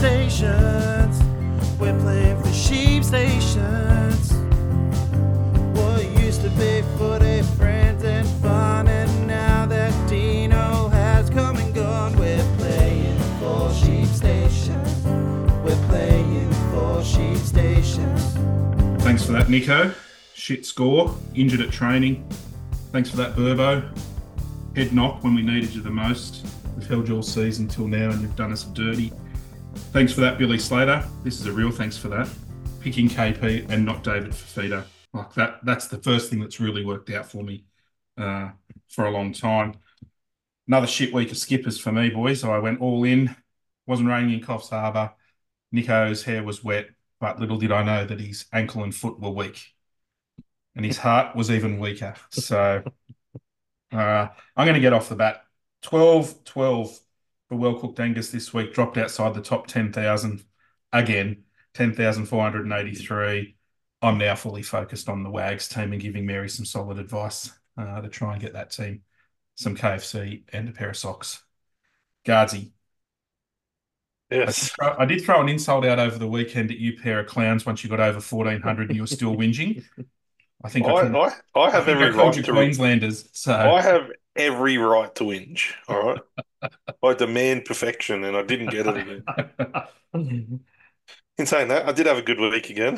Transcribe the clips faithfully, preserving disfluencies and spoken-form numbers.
stations. We're playing for sheep stations. What used to be footy, friends and fun, and now that Dino has come and gone, we're playing for sheep stations. We're playing for sheep stations. Thanks for that, Nico. Shit score. Injured at training. Thanks for that, Burbo. Head knock when we needed you the most. We've held you all season till now and you've done us dirty. Thanks for that, Billy Slater. This is a real thanks for that. Picking K P and not David Fafita. Like that, that's the first thing that's really worked out for me uh, for a long time. Another shit week of skippers for me, boys. So I went all in. Wasn't raining in Coffs Harbour. Nico's hair was wet, but little did I know that his ankle and foot were weak. And his heart was even weaker. So uh, I'm going to get off the bat. twelve twelve for well-cooked Angus this week. Dropped outside the top ten thousand again. ten thousand four hundred eighty-three. I'm now fully focused on the Wags team and giving Mary some solid advice uh, to try and get that team some K F C and a pair of socks. Guardsy. Yes. I did, throw, I did throw an insult out over the weekend at you pair of clowns once you got over fourteen hundred and you were still whinging. I think I, I, called, I, I have I think every I called right you to Queenslanders. So I have every right to whinge. All right. I demand perfection, and I didn't get it again. In saying that, I did have a good week again.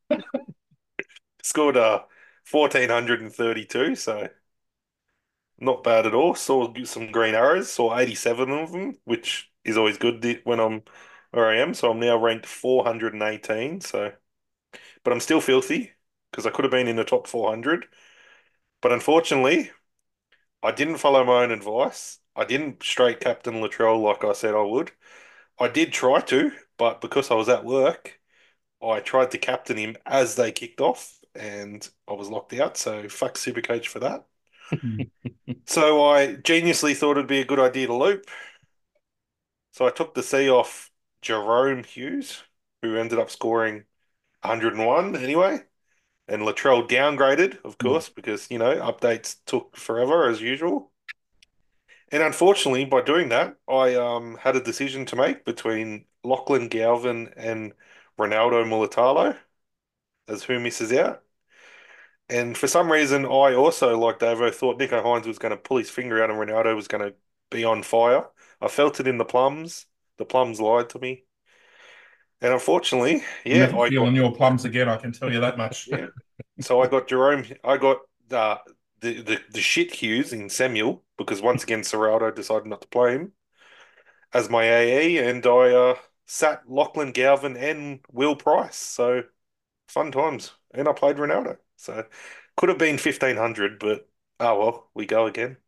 Scored uh fourteen thirty-two, so not bad at all. Saw some green arrows. Saw eighty-seven of them, which is always good when I'm where I am. So I'm now ranked four hundred eighteen. So, but I'm still filthy because I could have been in the top four hundred. But unfortunately, I didn't follow my own advice. I didn't straight captain Latrell like I said I would. I did try to, but because I was at work, I tried to captain him as they kicked off, and I was locked out. So fuck Supercoach for that. So I geniusly thought it'd be a good idea to loop. So I took the C off Jerome Hughes, who ended up scoring one hundred one anyway. And Latrell downgraded, of course, because, you know, updates took forever as usual. And unfortunately, by doing that, I um, had a decision to make between Lachlan Galvin and Ronaldo Mulatalo as who misses out. And for some reason, I also, like Davo, thought Nico Hines was going to pull his finger out and Ronaldo was going to be on fire. I felt it in the plums. The plums lied to me. And unfortunately, I'm yeah, never I feeling got your plums again, I can tell you that much. yeah. So I got Jerome. I got uh, the the the shit Hughes in Samuel because once again Serraldo decided not to play him as my A E, and I uh, sat Lachlan Galvin and Will Price. So fun times, and I played Ronaldo. So could have been fifteen hundred, but oh well, we go again.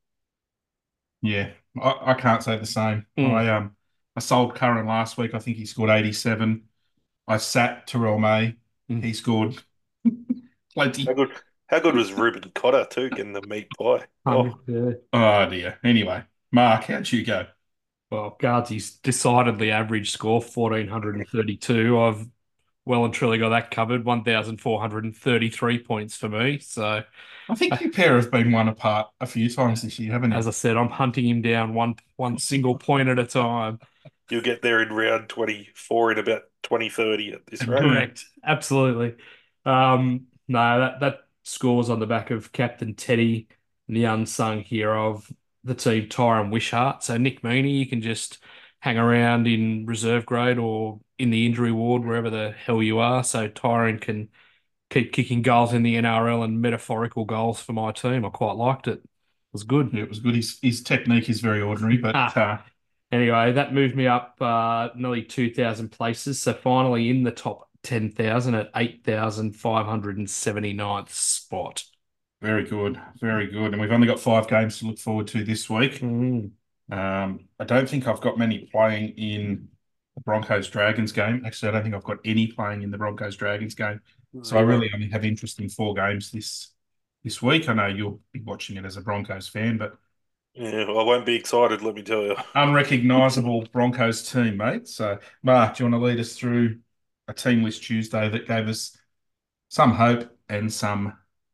Yeah, I, I can't say the same. Mm. I um I sold Curran last week. I think he scored eighty-seven. I sat Terrell May. Mm. He scored plenty. How good? How good was Ruben Cotter too, getting the meat pie? Um, Oh, yeah. Oh dear. Anyway, Mark, how'd you go? Well, Guardsy's decidedly average score, fourteen thirty-two. I've well and truly got that covered, one thousand four hundred thirty-three points for me. So, I think you pair have been one apart a few times this year, haven't you? as I said, I'm hunting him down one one single point at a time. you'll get there in round twenty-four in about twenty thirty at this rate. Correct. Absolutely. Um, no, that, that scores on the back of Captain Teddy and the unsung hero of the team, Tyron Wishart. So Nick Meaney, you can just hang around in reserve grade or in the injury ward, wherever the hell you are. So Tyron can keep kicking goals in the N R L and metaphorical goals for my team. I quite liked it. It was good. Yeah, it was good. His his technique is very ordinary, but Ah. uh, Anyway, that moved me up uh, nearly two thousand places. So finally in the top ten thousand at eight thousand five hundred seventy-ninth spot. very good, very good. And we've only got five games to look forward to this week. Mm. Um, I don't think I've got many playing in the Broncos Dragons game. Actually, I don't think I've got any playing in the Broncos Dragons game. So I really only have interest in four games this this week. I know you'll be watching it as a Broncos fan, but Yeah, I won't be excited, let me tell you. unrecognisable Broncos team, mate. So, Mark, do you want to lead us through a team list Tuesday that gave us some hope and some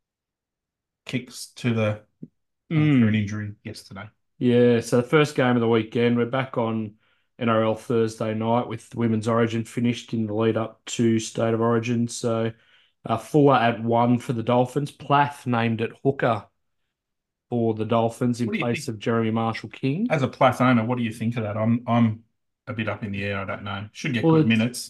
kicks to the Mm. for an injury yesterday? Yeah, so the first game of the weekend, we're back on N R L Thursday night with Women's Origin finished in the lead up to State of Origin. So uh, Fuller at one for the Dolphins. Plath named at hooker for the Dolphins in What do you place think? of Jeremy Marshall King. As a Plath owner, what do you think of that? I'm I'm a bit up in the air. I don't know. Should get Well, good it's minutes.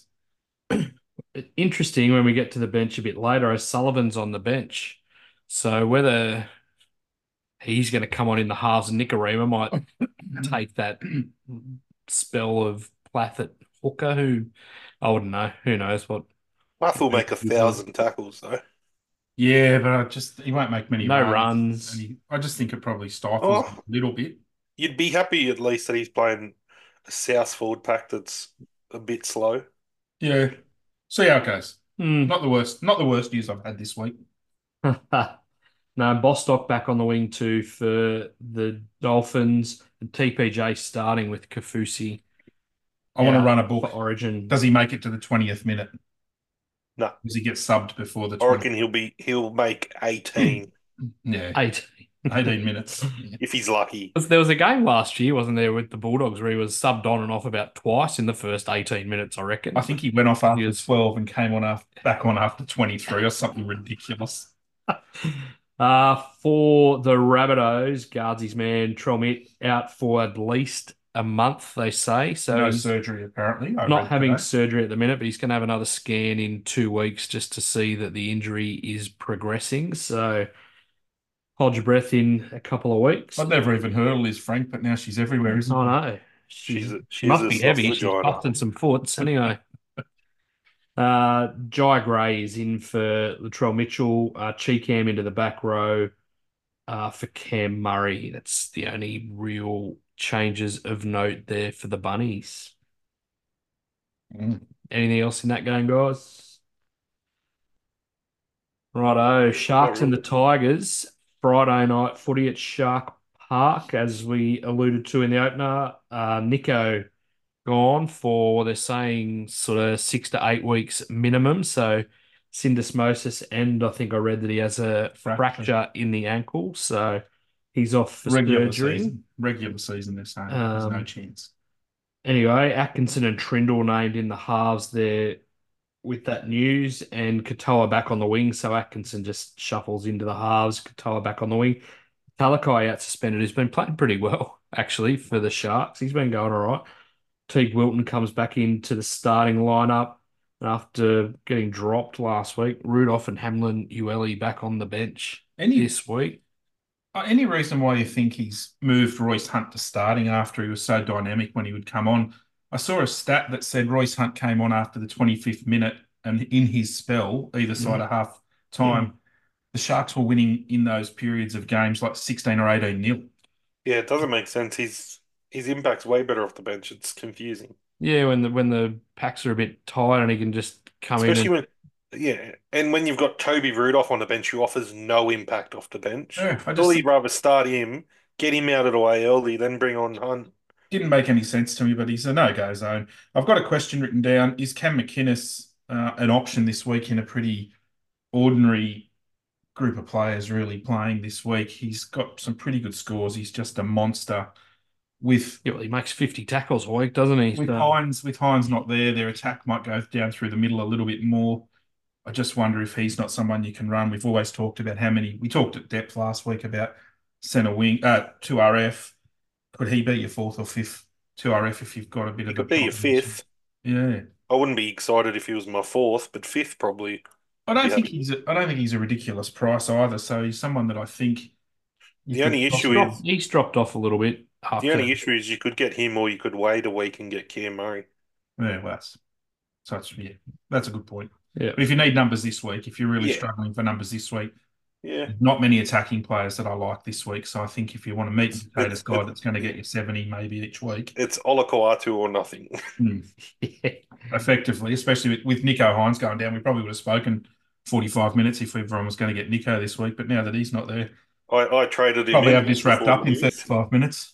interesting when we get to the bench a bit later. O'Sullivan's on the bench. So whether he's going to come on in the halves and Nicarima might take that spell of Plath at hooker, who I wouldn't know. Who knows what? Plath will make a thousand tackles though. Yeah, but I just he won't make many No runs. runs. And he, I just think it probably stifles Oh. him a little bit. You'd be happy at least that he's playing a South forward pack that's a bit slow. Yeah. See how it goes. Hmm. Not the worst. Not the worst news I've had this week. No, Bostock back on the wing too for the Dolphins. And T P J starting with Kafusi I want to out run a for book. Origin. Does he make it to the twentieth minute? No. Does he get subbed before the I twentieth? reckon he'll be he'll make eighteen Yeah, Eight. eighteen minutes. Yeah. if he's lucky. There was a game last year, wasn't there, with the Bulldogs where he was subbed on and off about twice in the first eighteen minutes, I reckon. I think he went off after He was- twelve and came on after, back on after twenty-three or something ridiculous. Uh, for the Rabbitohs, Guardsy's man, Tromit, out for at least a month, they say. So No he's surgery, apparently. I not read having today. surgery at the minute, but he's going to have another scan in two weeks just to see that the injury is progressing. So hold your breath in a couple of weeks. I'd never even heard of Liz Frank, but now she's everywhere, isn't I she? know. She, She's a- she she's must a be soft heavy. She's vagina. busting some foots. Anyway. Uh, Jai Gray is in for Latrell Mitchell. Uh, Cheekham into the back row uh, for Cam Murray. That's the only real changes of note there for the Bunnies. Mm. Anything else in that game, guys? Righto, Sharks and the Tigers. Friday night footy at Shark Park, as we alluded to in the opener. Uh, Nico gone for, they're saying, sort of six to eight weeks minimum. So syndesmosis, and I think I read that he has a Fracture. fracture in the ankle. So he's off for Regular surgery. season. Regular season, they're saying. There's no Um, chance. Anyway, Atkinson and Trindle named in the halves there with that news, and Katoa back on the wing. So Atkinson just shuffles into the halves, Katoa back on the wing. Talakai out suspended, who's been playing pretty well, actually, for the Sharks. He's been going all right. Teague Wilton comes back into the starting lineup after getting dropped last week. Rudolph and Hamlin Ueli back on the bench Any this week. uh, any reason why you think he's moved Royce Hunt to starting after he was so dynamic when he would come on? I saw a stat that said Royce Hunt came on after the twenty-fifth minute, and in his spell, either side of half time, the Sharks were winning in those periods of games like sixteen or eighteen nil. Yeah, it doesn't make sense. His his impact's way better off the bench. It's confusing. Yeah, when the when the packs are a bit tight and he can just come Especially in. when yeah, and when you've got Toby Rudolph on the bench who offers no impact off the bench. Yeah, I just Surely think- you'd rather start him, get him out of the way early, then bring on Hunt. Didn't make any sense to me, but he's a no-go zone. I've got a question written down. Is Cam McInnes uh, an option this week in a pretty ordinary group of players really playing this week? He's got some pretty good scores. He's just a monster. With Yeah, well, he makes fifty tackles a week, doesn't he? with So- Hines, with Hines not there, their attack might go down through the middle a little bit more. I just wonder if he's not someone you can run. We've always talked about how many. We talked at depth last week about centre wing, uh, two R F. Could he be your fourth or fifth two R F if you've got a bit He of could a be your combination? fifth. Yeah. I wouldn't be excited if he was my fourth, but fifth probably. I don't Yeah. think he's a, I don't think he's a ridiculous price either. So he's someone that I think you The could only possibly- issue Dropped- he's dropped off a little bit after. The only issue is you could get him or you could wait a week and get Cam Murray. Yeah, well, that's so that's yeah, that's a good point. Yeah. But if you need numbers this week, if you're really Yeah. struggling for numbers this week, Yeah. not many attacking players that I like this week. So I think if you want to meet the potatoes It's- guy that's going to get you seventy maybe each week, It's Olakoatu or nothing. hmm, Yeah. effectively, especially with, with Nico Hines going down, we probably would have spoken forty-five minutes if everyone was going to get Nico this week. But now that he's not there, I, I traded him probably in have this wrapped before up the in news. thirty-five minutes.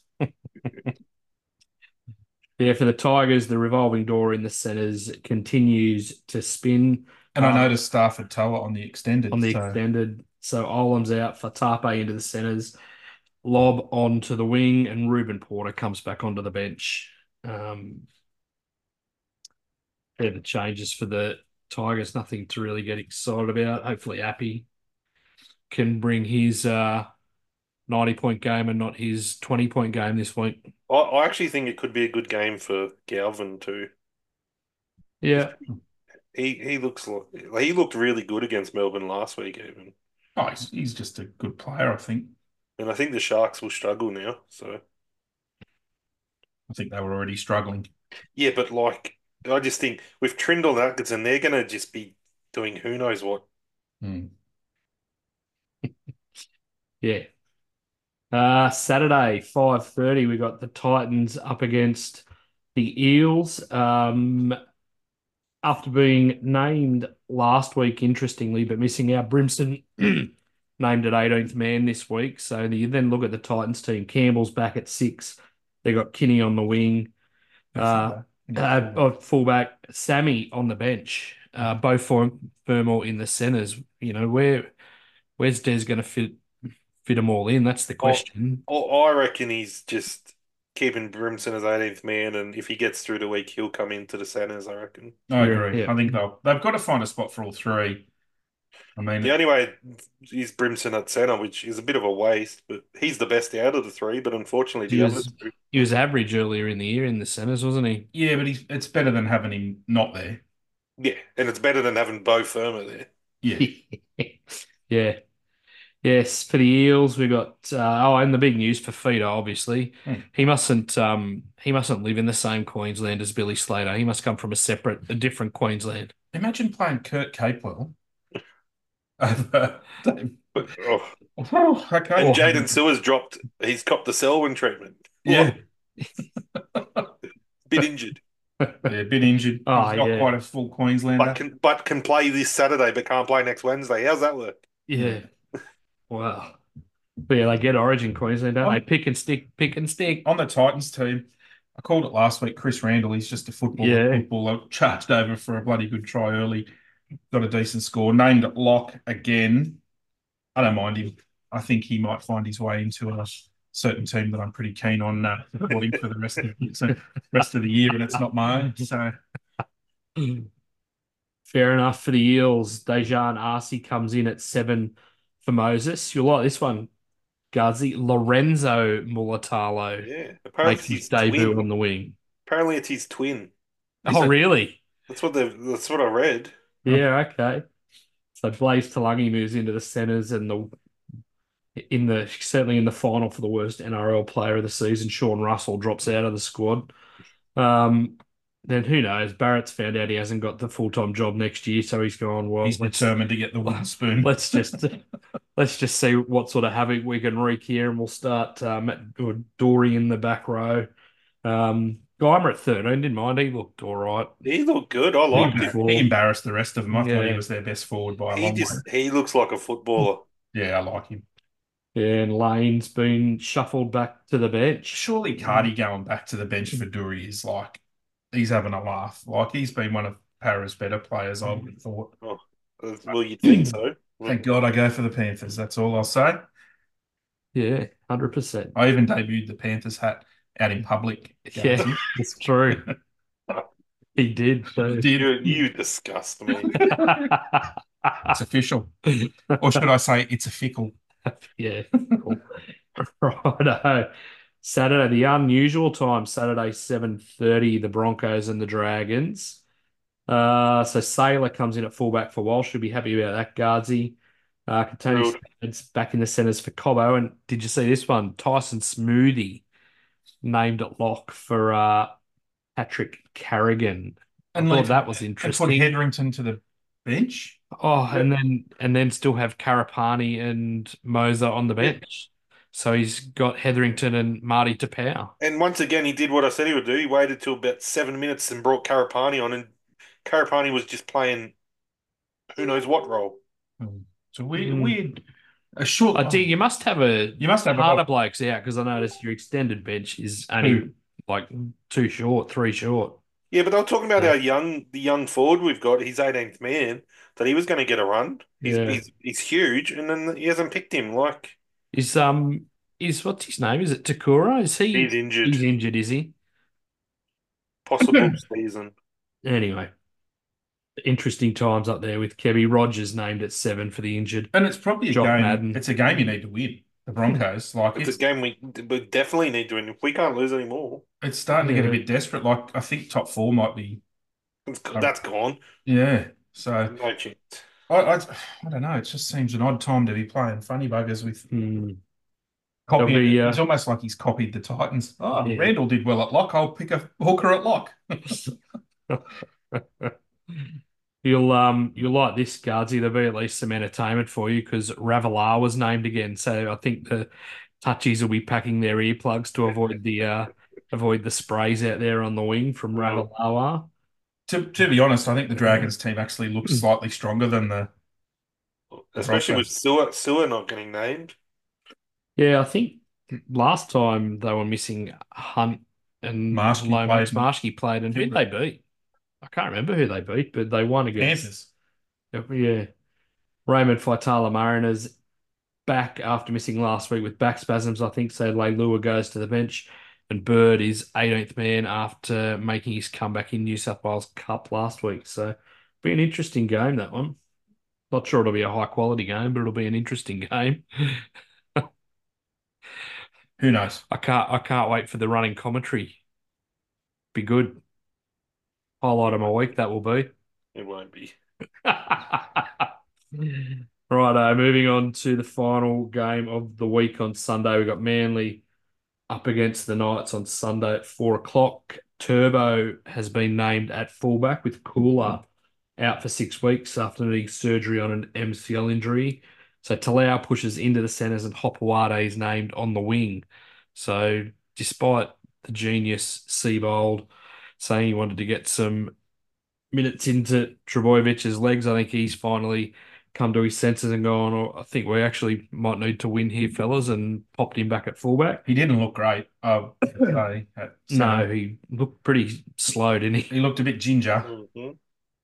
Yeah, for the Tigers, the revolving door in the centres continues to spin And I Um, noticed Stafford Toa on the extended. on the so- extended. So Olam's out, Fatape into the centres, Lob onto the wing, and Ruben Porter comes back onto the bench. Um, they're the changes for the Tigers. Nothing to really get excited about. Hopefully, Appy can bring his uh, ninety point game and not his twenty point game this week. I, I actually think it could be a good game for Galvin too. Yeah. He he looks like he looked really good against Melbourne last week even, Oh, he's, he's just a good player, I think. and I think the Sharks will struggle now. So I think they were already struggling. yeah, but like I just think with Trindle and Atkinson, they're gonna just be doing who knows what. Hmm. Yeah. Uh, Saturday, five thirty, we got the Titans up against the Eels. Um, after being named last week, interestingly, but missing out, Brimson named at eighteenth man this week. So you then look at the Titans team. Campbell's back at six. They got Kinney on the wing. Uh, uh, oh, fullback, Sammy on the bench. Uh, both for Fermor in the centres. You know, where where's Des going to fit fit them all in? That's the question. I, I reckon he's just keeping Brimson as eighteenth man, and if he gets through the week, he'll come into the centres. I reckon. I Yeah, agree. yeah. I think they'll they've got to find a spot for all three. I mean, The only way is Brimson at centre, which is a bit of a waste, but he's the best out of the three. But unfortunately, He the was other two. he was average earlier in the year in the centres, wasn't he? yeah, but he's it's better than having him not there. Yeah, and it's better than having Bo Firma there. Yeah. Yeah. Yes, for the Eels, we got uh, oh, and the big news for Feeder, obviously. Hmm. He mustn't um he mustn't live in the same Queensland as Billy Slater. He must come from a separate, a different Queensland. Imagine playing Kurt Capewell over Dave. But, oh. Oh, okay. And Jaden Sewers dropped. He's copped the Selwyn treatment. Yeah. Bit injured, Yeah, a bit injured. Oh, He's not yeah. quite a full Queenslander. but can but can play this Saturday, but can't play next Wednesday. How's that work? Yeah. Wow. But yeah, they get Origin Queensland, don't Oh. they? Pick and stick, pick and stick. On the Titans team, I called it last week. Chris Randall, he's just a footballer. Yeah. Footballer charged over for a bloody good try early. Got a decent score. Named at lock again. I don't mind him. I think he might find his way into a certain team that I'm pretty keen on uh, supporting for the rest of the rest of the year, and it's not my own. So Fair enough for the Eels. Dejan Arce comes in at seven for Moses. You'll like this one, Gazi. Lorenzo Mulatalo Yeah, apparently makes it's his his debut twin. on the wing. Apparently it's his twin. Is Oh, it? really? That's what they. That's what I read. Yeah, okay. So Blaze Talangi moves into the centres and the in the certainly in the final for the worst N R L player of the season. Sean Russell drops out of the squad. Um, then who knows? Barrett's found out he hasn't got the full time job next year, so he's gone. Well, he's let's determined to get the wooden spoon. let's just let's just see what sort of havoc we can wreak here, and we'll start uh, Matt or Dory in the back row. Um, Geimer at thirteen, didn't mind. He looked all right. He looked good. I He, liked embar- him. he embarrassed the rest of them. I thought he Yeah. was their best forward by a He long way. just he looks like a footballer. Yeah, I like him. Yeah, and Lane's been shuffled back to the bench. Surely Cardi going back to the bench for Dury is like he's having a laugh. Like he's been one of Para's better players, I would have thought. Oh, uh, well, you'd think so. Thank God I go for the Panthers. That's all I'll say. Yeah, one hundred percent. I even debuted the Panthers hat out in public. Yeah, it's true. He did. So. Did. You, you disgust me. It's official. Or should I say it's a fickle? Yeah, cool. Righto. Saturday, the unusual time, Saturday, seven thirty, the Broncos and the Dragons. Uh, so Saylor comes in at fullback for Walsh. Should be happy about that, Guardsy. Uh, Katoni Staggs back in the centres for Cobbo. And did you see this one? Tyson Smoothie named at lock for uh, Patrick Carrigan. I And thought leave- that was And interesting. put Hetherington to the bench. Oh, and then and then still have Karapani and Moser on the bench. So he's got Hetherington and Marty Tapau. And once again, he did what I said he would do. He waited till about seven minutes and brought Karapani on, and Karapani was just playing who knows what role. It's a weird, Mm. weird, a short. I do. You must have a You must have a harder lot- blokes out because I noticed your extended bench is only Who? like two short, three short. Yeah, but they were talking about Yeah. our young, the young forward we've got. He's eighteenth man. That he was going to get a run. He's, Yeah. he's he's huge, and then he hasn't picked him. Like Is um is what's his name? Is it Takura? Is he? he's injured. He's injured, is he? Possible season. Anyway, interesting times up there with Kevy Rogers named at seven for the injured. And it's probably a Jock game. Madden. It's a game you need to win. The Broncos, like It's it's a game we, we definitely need to win. If we can't lose anymore, it's starting to get a Yeah. bit desperate. Like I think top four might be. it's, that's gone. Yeah. So No chance. I, I I don't know. It just seems an odd time to be playing funny buggers with Hmm. copying. There'll be, uh, It's almost like he's copied the Titans. Oh, Yeah. Randall did well at lock. I'll pick a hooker at lock. You'll um you'll like this, Guardsy. There'll be at least some entertainment for you because Ravelar was named again. So I think the touchies will be packing their earplugs to avoid the uh avoid the sprays out there on the wing from Ravelar. To to be honest, I think the Dragons team actually looks slightly stronger than the. Especially with Broncos. Sewer, Sewer not getting named. Yeah, I think last time they were missing Hunt and Marshke Lomax. played. Marshke played, and who they beat? I can't remember who they beat, but they won against. Panthers. Yeah. Raymond Faitala Mariners back after missing last week with back spasms, I think. So Leilua goes to the bench, and Bird is eighteenth man after making his comeback in New South Wales Cup last week. So be an interesting game, that one. Not sure it'll be a high quality game, but it'll be an interesting game. Who knows? I can't I can't wait for the running commentary. Be good. Highlight of my week that will be. It won't be. Righto, moving on to the final game of the week on Sunday. We've got Manly up against the Knights on Sunday at four o'clock. Turbo has been named at fullback with Cooler out for six weeks after needing surgery on an M C L injury. So Talau pushes into the centres and Hopewade is named on the wing. So despite the genius Seabold saying he wanted to get some minutes into Trebojevic's legs, I think he's finally come to his senses and gone, oh, I think we actually might need to win here, fellas, and popped him back at fullback. He didn't look great. Oh, say, at No, centre. he looked pretty slow, didn't he? He looked a bit ginger. Mhm.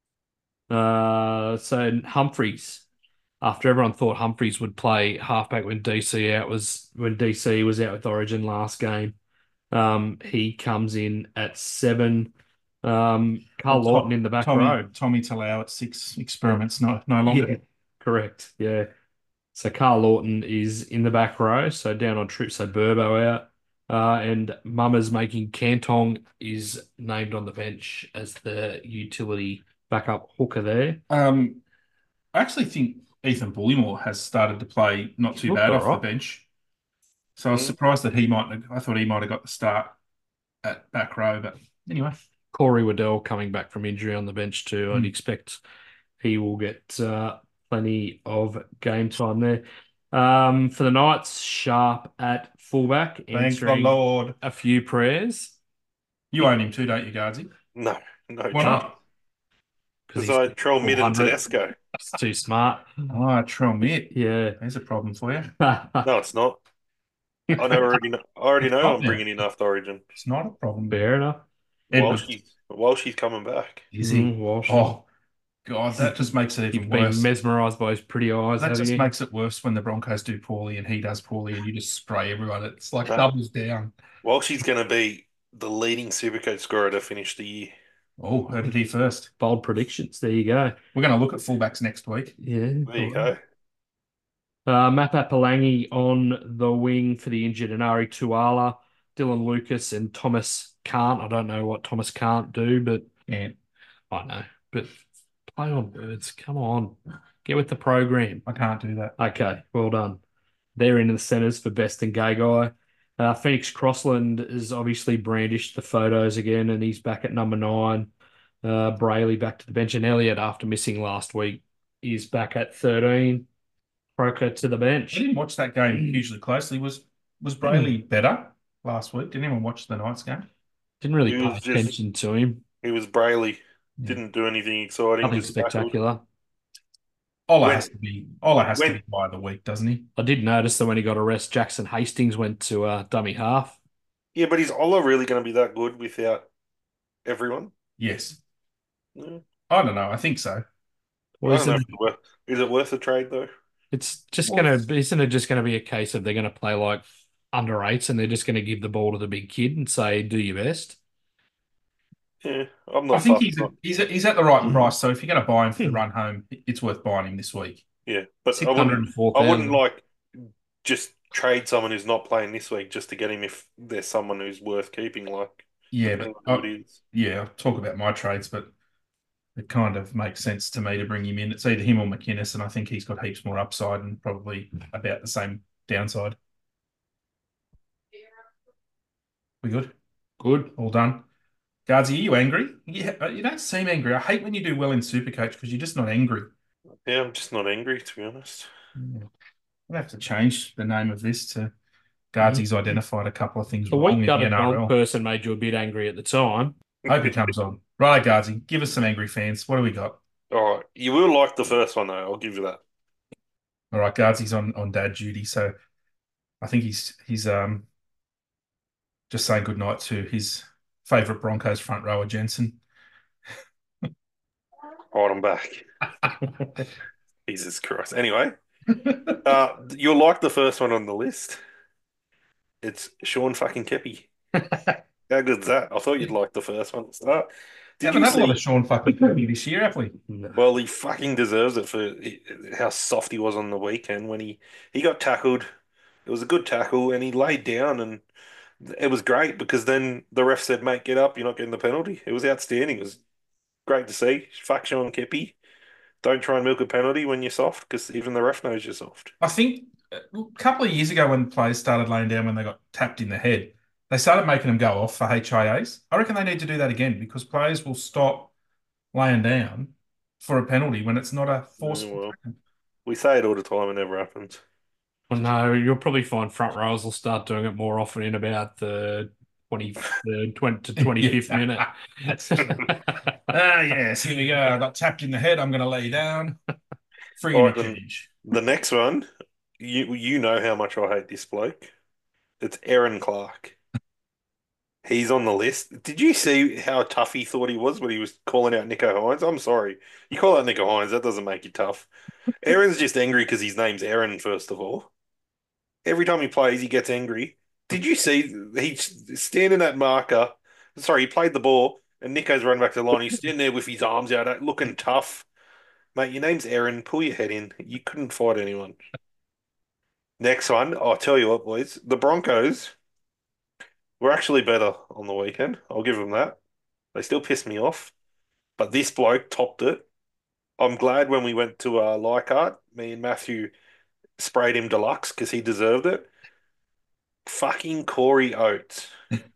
Uh, so Humphreys, after everyone thought Humphreys would play halfback when D C out was when D C was out with Origin last game, um, he comes in at seven. Um, Carl Well, Lawton in the back Tommy, row. Tommy Talau at six experiments no no longer. Yeah, correct. Yeah. So Carl Lawton is in the back row, so down on trip, so Burbo out. Uh, and Mummers making Cantong is named on the bench as the utility backup hooker there. Um, I actually think Ethan Bullymore has started to play not too Looked bad all off right. the bench. So I was Mm. surprised that he might have, I thought he might have got the start at back row, but anyway. Corey Waddell coming back from injury on the bench too. I'd Mm. expect he will get uh, plenty of game time there. Um, for the Knights, Sharp at fullback, Thank the answering Lord. a few prayers. You own him too, don't you, Guardsy? No, no Why chance. not? Because I troll mid and four hundred. Tedesco. It's too smart. Oh, Trell Mitt. Yeah. There's a problem for you. No, it's not. I know already know, I already know Oh, I'm yeah. bringing in after Origin. It's not a problem. Fair enough. While Edmund, she's while she's coming back. is he? Mm, Walsh. Oh, God, that just makes it You've even been worse. mesmerised by his pretty eyes, That haven't just you? makes it worse when the Broncos do poorly and he does poorly and you just spray everyone. It's like No. doubles down. While she's going to be the leading Supercoach scorer to finish the year. Oh, heard it here first. Bold predictions. There you go. We're going to look at fullbacks next week. Yeah. There you go. Uh, Mapa Palangi on the wing for the injured Anari Tuala, Dylan Lucas, and Thomas Can't. I don't know what Thomas can't do, but Yeah, I know. But play on birds. Come on. Get with the program. I can't do that. Okay, well done. They're into the centres for best and gay guy. Uh, Phoenix Crossland has obviously brandished the photos again, and he's back at number nine. Uh, Brayley back to the bench, and Elliott, after missing last week, is back at thirteen. Croker to the I bench. didn't watch that game hugely closely. Was was Brayley better last week? Didn't anyone watch the Knights game? Didn't really He pay was just- attention to him. He was Brayley. Yeah. Didn't do anything exciting. Nothing just tackled. spectacular. Ola When- has to be Ola has when- to be by the week, doesn't he? I did notice that when he got arrested, Jackson Hastings went to uh, dummy half. Yeah, but is Ola really going to be that good without everyone? Yes. Yeah. I don't know. I think so. Or I don't is know it, if it's worth, is it worth a trade though? it's just Well, gonna isn't it just gonna be a case of they're gonna play like under eights and they're just gonna give the ball to the big kid and say, do your best? Yeah, I'm I not think fussed. he's a, he's a, he's at the right price. So if you're going to buy him for the run home, it's worth buying him this week. Yeah, but I Six hundred wouldn't. and four I wouldn't thousand. like just trade someone who's not playing this week just to get him if there's someone who's worth keeping. Like Yeah, depending but on who I, it is. yeah, I'll talk about my trades, but it kind of makes sense to me to bring him in. It's either him or McInnes, and I think he's got heaps more upside and probably about the same downside. We good? Good. All done. Guardsy, are you angry? Yeah, you don't seem angry. I hate when you do well in Supercoach because you're just not angry. Yeah, I'm just not angry to be honest. Yeah. I'll have to change the name of this to Guardsy's identified a couple of things The wrong weak in the gutted dog N R L. person made you a bit angry at the time. Hope he comes on. Right, Guardsy, give us some angry fans. What do we got? All right, you will like the first one though. I'll give you that. All right, Guardsy's on on dad duty, so I think he's he's um just saying goodnight to his favourite Broncos front rower, Jensen. All right, I'm back. Jesus Christ. Anyway, uh, you'll like the first one on the list. It's Sean fucking Keppie. How good's that? I thought you'd like the first one to start. Did Haven't you had a lot of see? Sean fucking Kirby this year, have we? Well, he fucking deserves it for how soft he was on the weekend when he he got tackled. It was a good tackle, and he laid down, and it was great because then the ref said, "Mate, get up. You're not getting the penalty." It was outstanding. It was great to see. Fuck Sean Keppie. Don't try and milk a penalty when you're soft because even the ref knows you're soft. I think a couple of years ago when players started laying down when they got tapped in the head, they started making them go off for H I As. I reckon they need to do that again because players will stop laying down for a penalty when it's not a Yeah, forceful well, tackle. we say it all the time, it never happens. Well, no, you'll probably find front rows will start doing it more often in about the twenty-third, twenty to twenty-fifth Yeah. minute. Ah, yes, here we go. I got tapped in the head. I'm going to lay down. Free All in a right, then cage. the next one, you you know how much I hate this bloke. It's Aaron Clark. He's on the list. Did you see how tough he thought he was when he was calling out Nico Hines? I'm sorry. You call out Nico Hines, that doesn't make you tough. Aaron's just angry because his name's Aaron, first of all. Every time he plays, he gets angry. Did you see he's standing at marker? Sorry, he played the ball and Nico's run back to the line. He's standing there with his arms out, looking tough. Mate, your name's Aaron. Pull your head in. You couldn't fight anyone. Next one, I'll tell you what, boys. The Broncos were actually better on the weekend. I'll give them that. They still pissed me off, but this bloke topped it. I'm glad when we went to uh, Leichhardt, me and Matthew sprayed him deluxe because he deserved it. Fucking Corey Oates.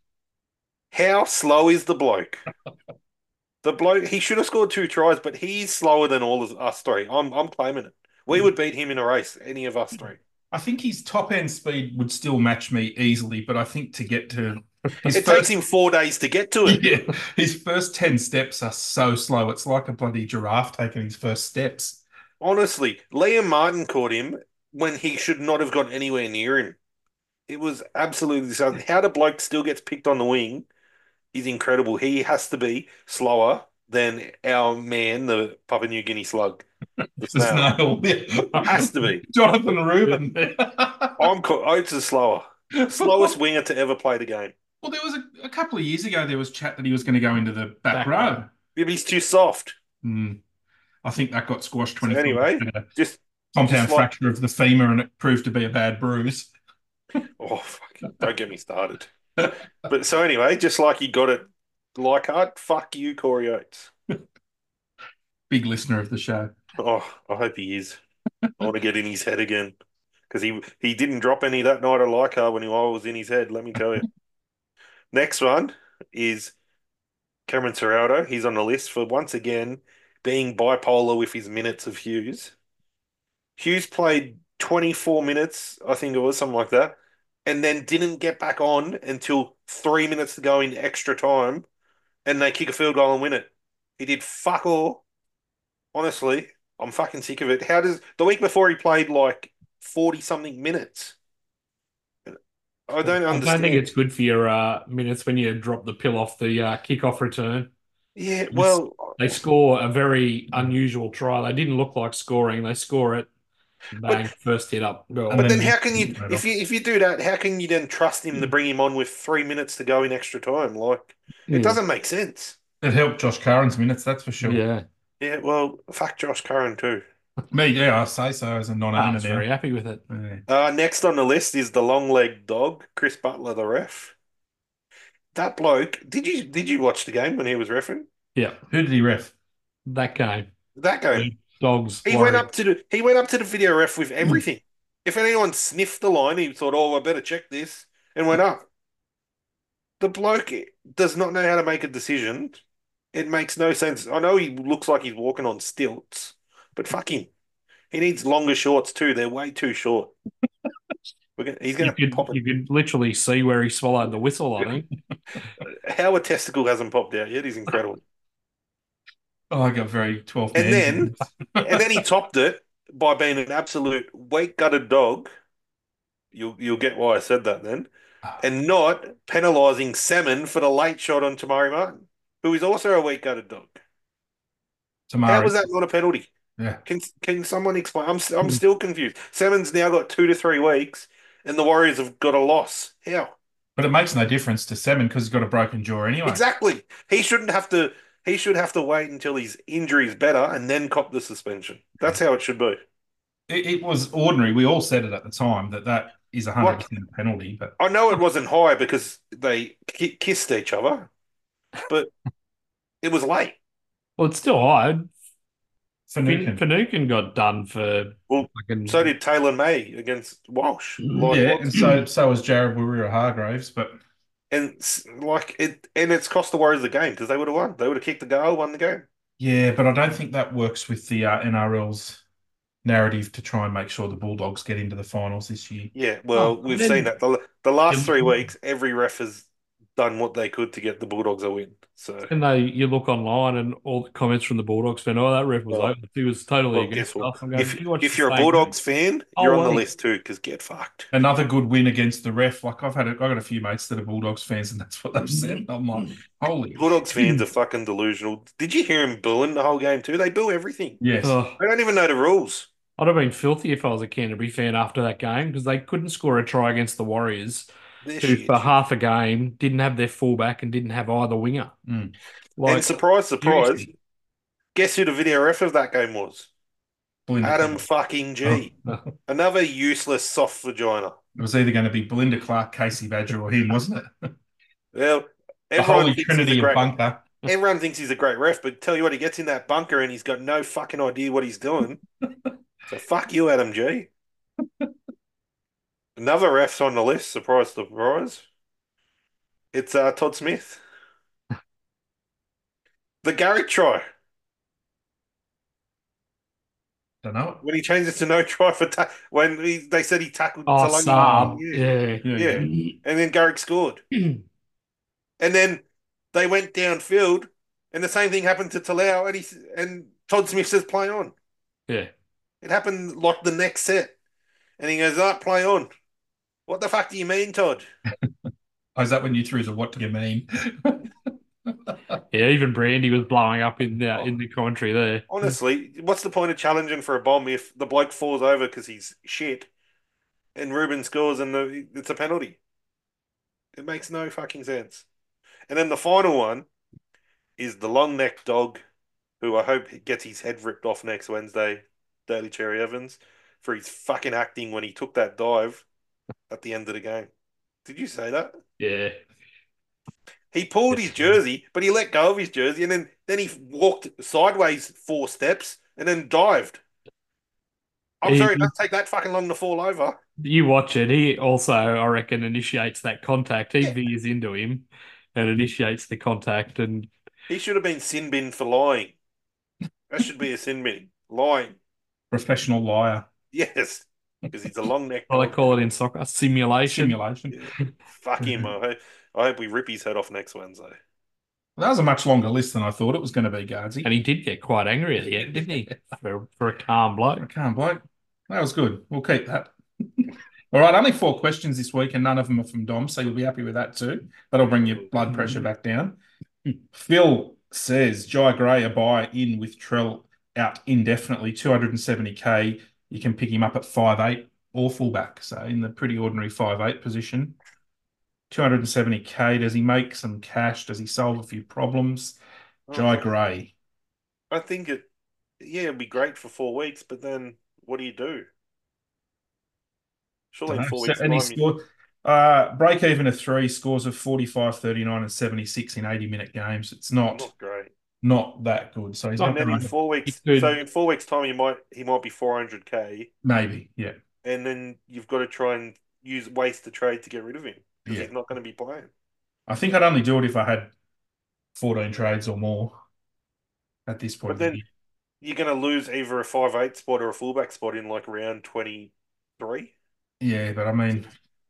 How slow is the bloke? The bloke, he should have scored two tries, but he's slower than all of us three. I'm I'm claiming it. We would beat him in a race, any of us three. I think his top end speed would still match me easily, but I think to get to his It first, takes him four days to get to it. yeah, his first ten steps are so slow. It's like a bloody giraffe taking his first steps. Honestly, Liam Martin caught him when he should not have got anywhere near him. It was absolutely disgusting. How the bloke still gets picked on the wing is incredible. He has to be slower than our man, the Papua New Guinea slug, the The snail. snail. Yeah. Has to be. Jonathan Rubin. I'm co- Oates is slower. Slowest winger to ever play the game. Well, there was a, a couple of years ago, there was chat that he was going to go into the back, Back row. row. Yeah, but he's too soft. Hmm. I think that got squashed So twenty-four. anyway, A just compound just like fracture of the femur, and it proved to be a bad bruise. oh fuck, don't get me started. But so anyway, just like he got it Leichhardt, fuck you, Corey Oates. Big listener of the show. Oh, I hope he is. I want to get in his head again. Because he he didn't drop any that night at Leichhardt when he I was in his head, let me tell you. Next one is Cameron Ciraldo. He's on the list for once again being bipolar with his minutes of Hughes. Hughes played twenty-four minutes, I think it was, something like that, and then didn't get back on until three minutes to go in extra time, and they kick a field goal and win it. He did fuck all. Honestly, I'm fucking sick of it. How does the week before he played like forty something minutes? I don't I don't understand. think it's good for your uh, minutes when you drop the pill off the uh, kickoff return. Yeah, well, They score a very unusual try. They didn't look like scoring. They score it, bang, but first hit up, goal. And but then then you- how can you turn it if off. you if you do that, how can you then trust him to bring him on with three minutes to go in extra time? Like it Hmm. doesn't make sense. It helped Josh Curran's minutes, that's for sure. Yeah. Yeah, well, fuck Josh Curran too. Me, yeah, I say so as a I non-owner was very now. happy with it. Yeah. Uh, next on the list is the long leg dog, Chris Butler, the ref. That bloke, did you did you watch the game when he was reffing? Yeah. Who did he ref? That game. That game. The Dogs, He went Warriors. up to the he went up to the video ref with everything. If anyone sniffed the line, he thought, "Oh, I better check this," and went up. The bloke does not know how to make a decision. It makes no sense. I know he looks like he's walking on stilts, but fuck him. He needs longer shorts too. They're way too short. We're gonna, he's You going to could pop it. you could literally see where he swallowed the whistle, I think. How a testicle hasn't popped out yet is incredible. Oh, I got very twelfth And man. then, and then he topped it by being an absolute weight gutted dog. You'll you'll get why I said that then, and not penalising Salmon for the late shot on Tamari Martin, who is also a weight gutted dog. How Tamari. was that not a penalty? Yeah. Can can someone explain? I'm I'm still confused. Salmon's now got two to three weeks, and the Warriors have got a loss. How? But it makes no difference to Seven because he's got a broken jaw anyway. Exactly. He shouldn't have to. He should have to wait until his injury is better and then cop the suspension. That's how it should be. It, it was ordinary. We all said it at the time that that is a hundred Like percent a penalty. But I know it wasn't high because they ki kissed each other, but it was late. Well, it's still hard. Finucane. Finucane got done for Well, fucking so did Taylor May against Walsh. Like, Yeah, what? and so so was Jared Warrior-Hargraves, but And s- like it, and it's cost the Warriors the game because they would have won. They would have kicked the goal, won the game. yeah, but I don't think that works with the uh, N R L's narrative to try and make sure the Bulldogs get into the finals this year. Yeah, well, Oh, we've then- seen that the the last Yeah. three weeks. Every ref has done what they could to get the Bulldogs a win. So, And they, you look online and all the comments from the Bulldogs fan, oh, that ref was Well, open. He was totally well, against guess what? us. I'm going, If "Did you watch if the you're a same Bulldogs game?" fan, Oh, you're on the wait. list too. Because get fucked. Another good win against the ref. Like I've had, a, I've got a few mates that are Bulldogs fans, and that's what they've said. I'm like, holy Bulldogs fans are fucking delusional. Did you hear him booing the whole game too? They boo everything. yes. Oh, They don't even know the rules. I'd have been filthy if I was a Canterbury fan after that game because they couldn't score a try against the Warriors, They're who shit. for half a game didn't have their fullback and didn't have either winger. Mm. Like, And surprise, surprise, seriously. guess who the video ref of that game was? Belinda Adam Clark. fucking G. Oh, Another useless soft vagina. it was either going to be Belinda Clark, Casey Badger, or him, wasn't it? Well, The everyone holy thinks trinity he's a of great. bunker. Everyone thinks he's a great ref, but tell you what, he gets in that bunker and he's got no fucking idea what he's doing. So fuck you, Adam G. Another ref's on the list. Surprise, surprise. It's uh, Todd Smith. The Garrick try Don't know when he changed it to no try for ta when he, they said he tackled oh, Talangi. Saab. Yeah. Yeah. Yeah, Yeah. And then Garrick scored. And then they went downfield, and the same thing happened to Talau, and he and Todd Smith says, "Play on." Yeah. It happened like the next set, and he goes, "Ah, play on." What the fuck do you mean, Todd? Oh, is that when you threw the what do you mean? Yeah, even Brandy was blowing up in the, in the commentary there. Honestly, what's the point of challenging for a bomb if the bloke falls over because he's shit, and Ruben scores and the, it's a penalty? It makes no fucking sense. And then the final one is the long neck dog, who I hope gets his head ripped off next Wednesday, Daly Cherry Evans, for his fucking acting when he took that dive at the end of the game. Did you say that? Yeah. He pulled his jersey, but he let go of his jersey, and then, then he walked sideways four steps and then dived. I'm He- sorry, it doesn't take that fucking long to fall over. You watch it. He also, I reckon, initiates that contact. He veers into him and initiates the contact. And He should have been sin bin for lying. That should be a sin bin. Lying. Professional liar Yes. Because he's a long neck what they dog. call it in soccer, simulation. simulation. Yeah. Fuck him. I hope, I hope we rip his head off next Wednesday. That was a much longer list than I thought it was going to be, Guardsy. And he did get quite angry at the end, didn't he? For, for a calm I bloke. can't bloke. That was good. We'll keep that. All right, only four questions this week, and none of them are from Dom, so you'll be happy with that too. That'll bring your blood pressure back down. Phil says Jai Gray a buy in with Trell out indefinitely, two hundred seventy K. You can pick him up at five eight or fullback, so in the pretty ordinary five eight position. two hundred seventy K. Does he make some cash? Does he solve a few problems? Oh, Jai Gray. I think it, yeah, it'd be great for four weeks, but then what do you do? Surely Don't in know. four So, weeks' and he time, you, scored uh, break even of three scores of forty-five, thirty-nine, and seventy-six in eighty minute games. It's not not great. not that good. So he's Not not And then going in to four he weeks, so could in four weeks' time, he might he might be four hundred k, maybe. Yeah. and then you've got to try and use waste the trade to get rid of him because Yeah. he's not going to be playing. I think I'd only do it if I had fourteen trades or more at this point But of the then year. you're going to lose either a five eight spot or a fullback spot in like round twenty-three. Yeah, but I mean,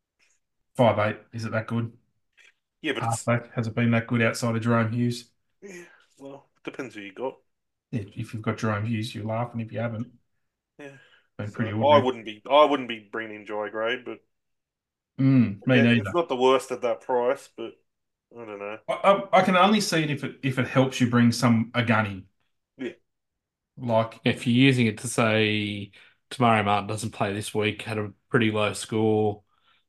five eight, is it that good? Yeah, but it's Halfback, has it been that good outside of Jerome Hughes? yeah, well, depends who you got. Yeah, if you've got Jerome Hughes, you're laughing. If you haven't, Yeah, been so pretty I ordinary. wouldn't be I wouldn't be bringing in Joy Grade, but Mm, me again, it's neither. not the worst at that price. But I don't know. I, I, I can only see it if it if it helps you bring some a gunny. Yeah, Like, if you're using it to say Tamari Martin doesn't play this week, had a pretty low score.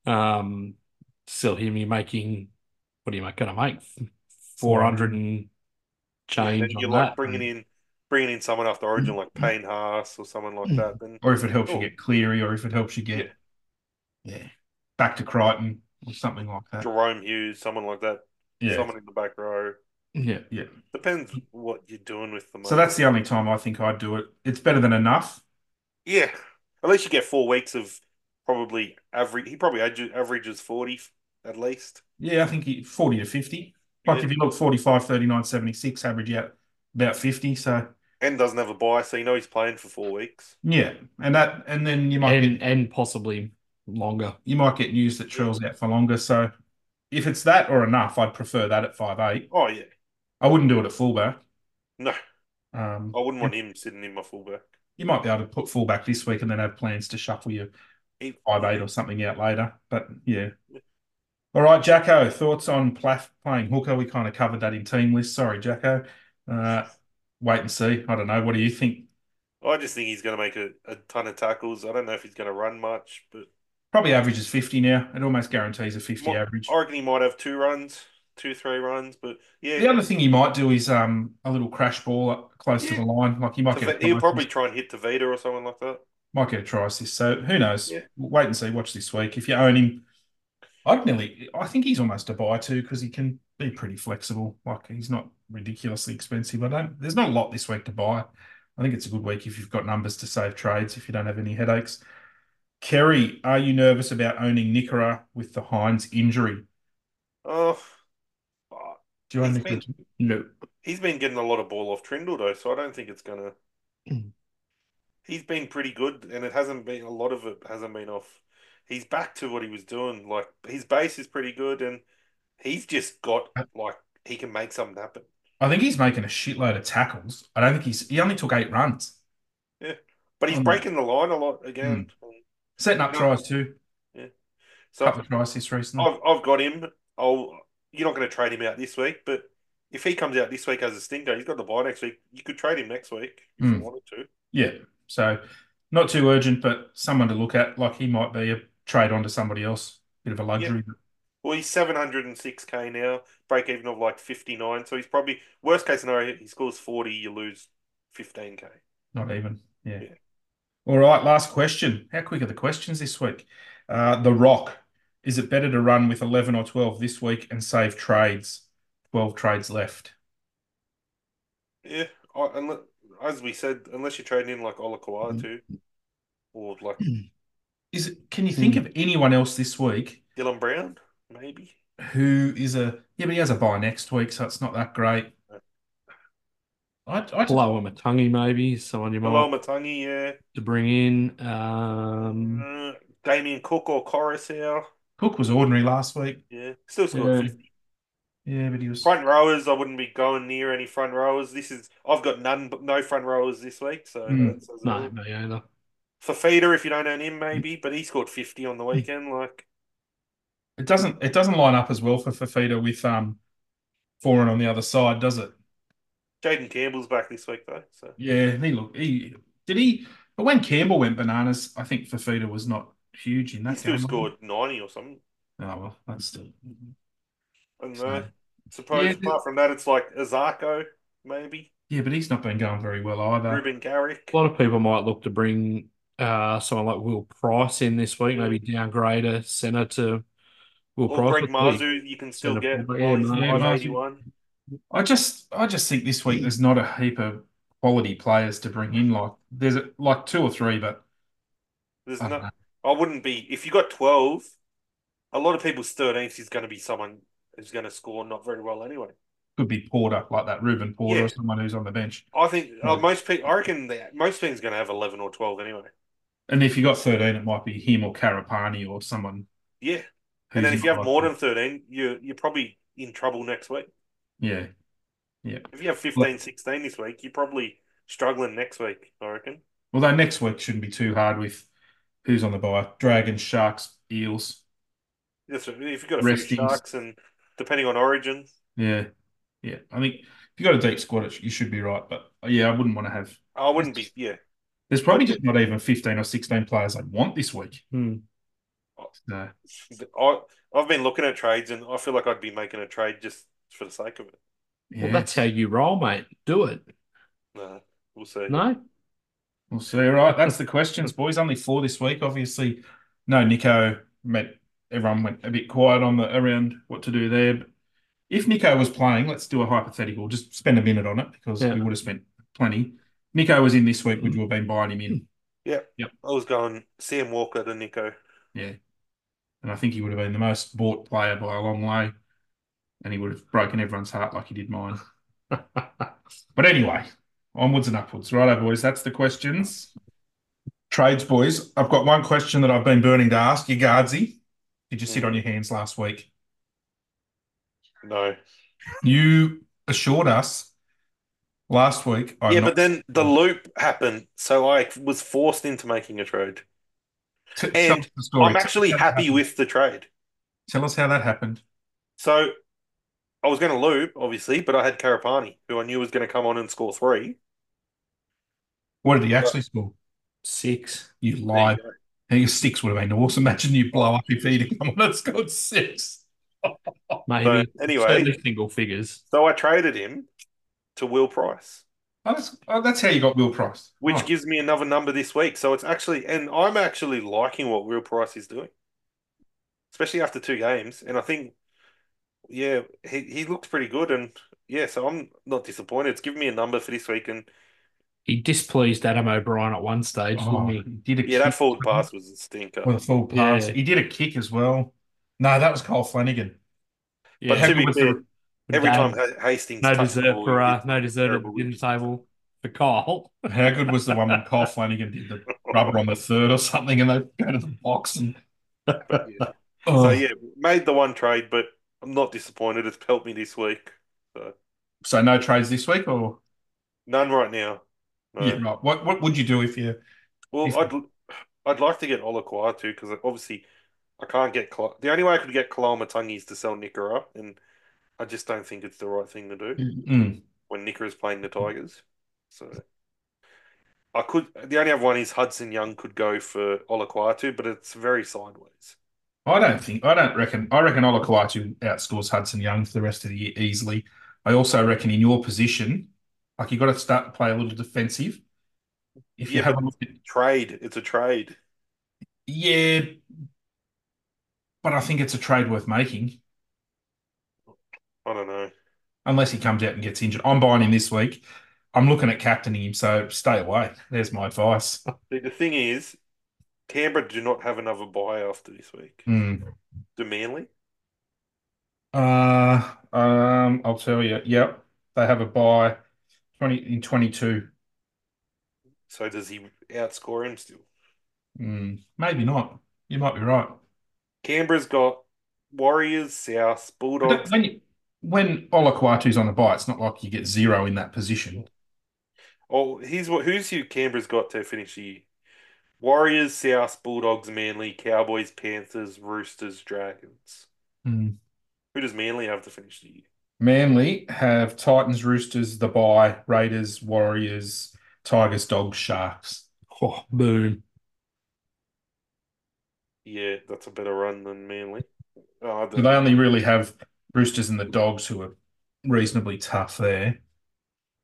Um, Still him, you're making what are you going to make? four hundred and yeah, and then change you on like that. bringing in bringing in someone after Origin like Payne Haas or someone like that. Then or if it helps you oh get Cleary, or if it helps you yeah, get yeah back to Crichton or something like that. Jerome Hughes, someone like that, Yeah, someone in the back row. Yeah. yeah. Depends what you're doing with the So money. that's the only time I think I'd do it. It's better than enough. Yeah, at least you get four weeks of probably average. He probably averages averages forty at least. Yeah, I think he, forty to fifty. Like Yeah, if you look forty-five, thirty-nine, seventy-six, average out about fifty. So and doesn't have a buy, so you know he's playing for four weeks. yeah, and that and then you might get And and possibly longer. you might get news that Yeah. Trell's out for longer. So if it's that or enough, I'd prefer that at five eight. Oh yeah. I wouldn't do it at fullback. No, Um, I wouldn't want him sitting in my fullback. you might be able to put fullback this week and then have plans to shuffle your He, five eight yeah. or something out later. But yeah. All right, Jacko, thoughts on Plath playing hooker? We kind of covered that in team list. Sorry, Jacko. Uh, wait and see. I don't know. What do you think? I just think he's going to make a, a ton of tackles. I don't know if he's going to run much, but Probably averages fifty now. It almost guarantees a fifty might, I average. reckon he might have two runs, two, three runs. But yeah, The other thing he might do is um a little crash ball up close to yeah. the line. Like he might get a Tave- He'll try probably assist. try and hit Tavita or someone like that. Might get a try assist. So who knows? Yeah. Wait and see. Watch this week. If you own him, I'd nearly. I think he's almost a buy too because he can be pretty flexible. Like he's not ridiculously expensive. I don't. There's not a lot this week to buy. I think it's a good week if you've got numbers to save trades. If you don't have any headaches. Kerry, are you nervous about owning Nicola with the Hines injury? Oh, Do you own he's Nicola? been No. he's been getting a lot of ball off Trindle though, so I don't think it's gonna. He's been pretty good, and it hasn't been a lot of it hasn't been off. He's back to what he was doing. Like his base is pretty good, and he's just got like he can make something happen. I think he's making a shitload of tackles. I don't think he's. He only took eight runs. Yeah, but he's On that. breaking the line a lot Hmm. again. Setting You up know, tries too. yeah. So Couple of tries this recently. I've I've got him. I'll. You're not going to trade him out this week, but if he comes out this week as a stinker, he's got the bye next week. You could trade him next week if you Hmm. wanted to. Yeah. So not too urgent, but someone to look at. Like he might be a trade on to somebody else. Bit of a Yeah. luxury, but Well, he's seven hundred and six k now, break even of like fifty-nine. So he's probably worst case scenario, he scores forty, you lose fifteen k. not even. Yeah. Yeah. All right. Last question. How quick are the questions this week? Uh, the Rock. Is it better to run with eleven or twelve this week and save trades? twelve trades left. Yeah, I, unless, as we said, unless you're trading in like Mm. Olakawatu or like Is it, can you think Hmm. of anyone else this week Dylan Brown, maybe. who is a yeah, but he has a bye next week, so it's not that great. I, I Lower Matangi maybe, someone you Hello, might Matangi, yeah. to bring in. Um, Uh, Damien Cook or Coruscant, Cook was ordinary last week. yeah. Still scored yeah, fifty. Yeah, but he was Front rowers, I wouldn't be going near any front rowers. This is I've got none, but no front rowers this week, so Mm. that says it no, all. me either. For feeder, if you don't own him, maybe, but he scored fifty on the weekend. Like it doesn't it doesn't line up as well for Fafita with um Foreign on the other side, does it? Jaden Campbell's back this week though, so Yeah, he look he did he but when Campbell went bananas, I think Fafita was not huge in he that still game. scored ninety or something. Oh well, that's still And so uh, yeah. suppose apart from that, it's like Azarko. maybe. Yeah, but he's not been going very well either. Ruben A Garrick. lot of people might look to bring uh, someone like Will Price in this week, Yeah. maybe downgrade a centre to Will Or Price. Greg What's he? Marzu, you can still Centre get forward. Yeah, while he's Yeah, five maybe. eighty Marzi. one. I just, I just think this week there's not a heap of quality players to bring in. Like there's like two or three, but There's I don't no, know. I wouldn't be if you got twelve. A lot of people's thirteenth is going to be someone who's going to score not very well anyway. Could be Porter, like that Ruben Porter or Yeah, someone who's on the bench. I think uh, Yeah. most people. I reckon that most teams going to have eleven or twelve anyway. And if you got thirteen, it might be him or Karapani or someone Yeah, and who's then if you not have more like, than thirteen, you you're probably in trouble next week. yeah, yeah. If you have Well, fifteen, sixteen this week, you're probably struggling next week, I reckon. although next week shouldn't be too hard with who's on the bye. Dragons, Sharks, Eels, Yes, if you've got a few restings. sharks and depending on origin, Yeah, yeah. I think if you got a deep squad, it, you should be right. But uh, yeah, I wouldn't want to have. I wouldn't be. Yeah, There's I'd probably just not even fifteen or sixteen players I'd want this week. Hmm. So, I I've been looking at trades and I feel like I'd be making a trade just for the sake of it. Well, yeah, that's how you roll, mate. Do it. No, we'll see. No? we'll see. All right, that's the questions, boys. Only four this week. Obviously, no Nico. Met everyone went a bit quiet on the around what to do there. But if Nico was playing, let's do a hypothetical. Just spend a minute on it because Yeah. we would have spent plenty. Nico was in this week. Would you have been buying him in? Yeah, Yep. I was going Sam Walker to Nico. Yeah, and I think he would have been the most bought player by a long way, and he would have broken everyone's heart like he did mine. But anyway, onwards and upwards. Righto, boys. That's the questions. Trades, boys. I've got one question that I've been burning to ask you, Guardsy. Did you sit on your hands last week? No. You assured us last week. I'm Yeah, not. but then the loop happened, so I was forced into making a trade. T- tell us And the story. I'm Tell us actually how that happy happened. with the trade. Tell us how that happened. So I was going to loop, obviously, but I had Karapani, who I knew was going to come on and score three. What did he But actually score? Six. You there you lied. go. I think six would have been awesome. Imagine you blow up if he'd come on and scored six. Maybe. So anyway, Certainly single figures. so I traded him to Will Price, Oh, that's, oh, that's how you got Will Price. which Right. gives me another number this week. So it's actually, and I'm actually liking what Will Price is doing, especially after two games. And I think, yeah, he, he looks pretty good. And yeah, so I'm not disappointed. It's given me a number for this week. And He displeased Adam O'Brien at one stage, Oh, didn't he did a yeah, that kick forward pass was a stinker. with a full he? pass. Yeah. He did a kick as well. No, that was Cole Flanagan. But Yeah. to be was fair, the- every Dad, time Ha- Hastings no touched the dessert ball, for he uh, did no dessert at the terrible. dinner table for Kyle. how good was the one when Cole Flanagan did the rubber on the third or something, and they go to the box and But yeah. oh. So yeah, made the one trade, but I'm not disappointed. It's helped me this week. So So no trades this week, or none right now. No. yeah, right. What what would you do if you Well, if I'd I'd like to get Olaquaa too because obviously I can't get Kal- the only way I could get Kalama Matangi is to sell Nikora, and I just don't think it's the right thing to do Mm. when Nikora is playing the Tigers. So I could the only other one is Hudson Young could go for Olaquaa too, but it's very sideways. I don't think I don't reckon I reckon Olakuatu outscores Hudson Young for the rest of the year easily. I also reckon in your position, like you got to start to play a little defensive. If you Yeah, have but a look at trade, it's a trade. yeah, but I think it's a trade worth making I don't know. unless he comes out and gets injured. I'm buying him this week. I'm looking at captaining him, so stay away. There's my advice. The, the thing is, Canberra do not have another buy after this week. Mm. Do Manly? Uh, um, I'll tell you. Yep, they have a buy twenty in twenty-two. So does he outscore him still? Mm, maybe not. You might be right. Canberra's got Warriors, South, But Bulldogs. when you, when Olakuatu's on a buy, it's not like you get zero in that position. Oh, here's what who's who Canberra's got to finish the year? Warriors, South, Bulldogs, Manly, Cowboys, Panthers, Roosters, Dragons. Mm. Who does Manly have to finish the year? Manly have Titans, Roosters, the buy, Raiders, Warriors, Tigers, Dogs, Sharks. Oh, boom. Yeah, that's a better run than Manly. Oh, So they only really have Roosters and the Dogs who are reasonably tough there.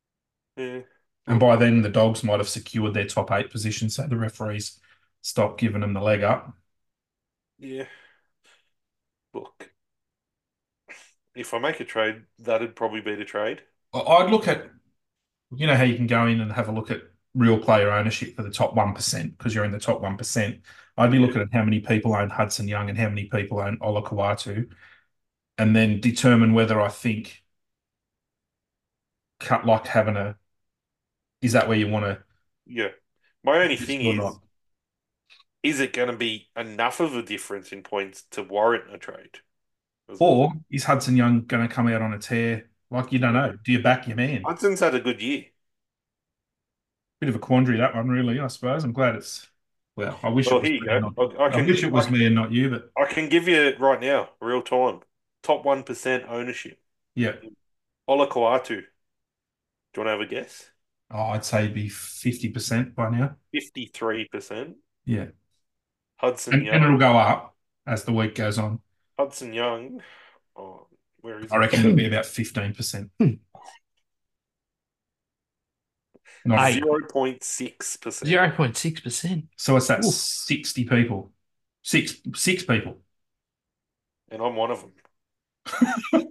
Yeah. And Look, by then, the Dogs might have secured their top eight position, so the referees stopped giving them the leg up. yeah. Look, if I make a trade, that'd probably be the trade. I- I'd look at, you know, how you can go in and have a look at real player ownership for the top one percent because you're in the top one percent. I'd be Yeah. looking at how many people own Hudson Young and how many people own Ola Kawatu, and then determine whether I think cut like having a, is that where you want to Yeah. My only risk thing or is, not? is it going to be enough of a difference in points to warrant a trade as well? Or is Hudson Young going to come out on a tear? Like, you don't Yeah. know. Do you back your man? Hudson's had a good year. Bit of a quandary, that one, really, I suppose. I'm glad it's, well, I wish it Well, was here you me and go. not, I, I I can wish it was I, me and not you, but I can give you it right now, real time. Top one percent ownership. yeah. Ola Kawatu. Do you want to have a guess? Oh, I'd say it'd be fifty percent by now. fifty-three percent. Yeah. Hudson And, and Young. it'll go up as the week goes on. Hudson Young. Oh, where is I it? reckon it'll be about fifteen percent. Not a, Eight. zero point six percent. zero point six percent. so it's that Ooh. sixty people. Six six people. And I'm one of them.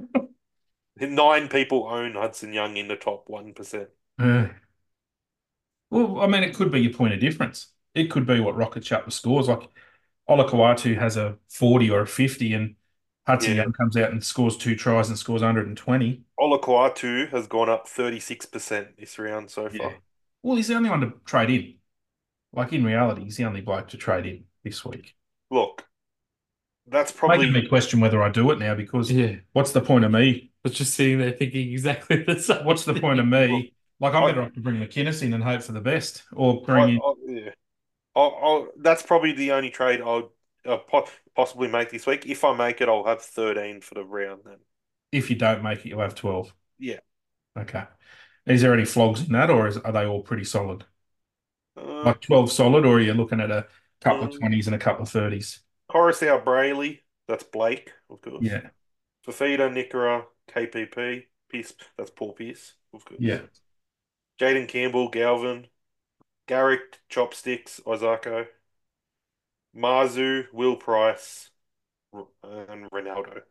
Nine people own Hudson Young in the top one percent. Uh, well, I mean, it could be your point of difference. It could be what rockets up the scores. Like Ola Kawatu has a forty or a fifty, and Hudson Yeah. Young comes out and scores two tries and scores one hundred twenty. Ola Kawatu has gone up thirty-six percent this round so Yeah. far. Well, he's the only one to trade in. Like in reality, he's the only bloke to trade in this week. Look, that's Making probably me question whether I do it now because Yeah. what's the point of me? I was just sitting there thinking exactly the same. What's the point of Look, me? Like I'm I, better off to bring McInnes in and hope for the best, or I, bring in I yeah. I, I, that's probably the only trade I'll uh, po possibly make this week. If I make it, I'll have thirteen for the round then. if you don't make it, you'll have twelve. Yeah. Okay. Is there any flogs in that, or is, are they all pretty solid? Uh, Like twelve solid, or are you looking at a couple of um, twenties and a couple of thirties? Coruscant Brayley, that's Blake, of course. Yeah. Fafita, Nickera, K P P, Pierce, that's Paul Pierce, of course. Yeah. Jaden Campbell, Galvin, Garrick, Chopsticks, Ozako, Marzu, Will Price, and Ronaldo.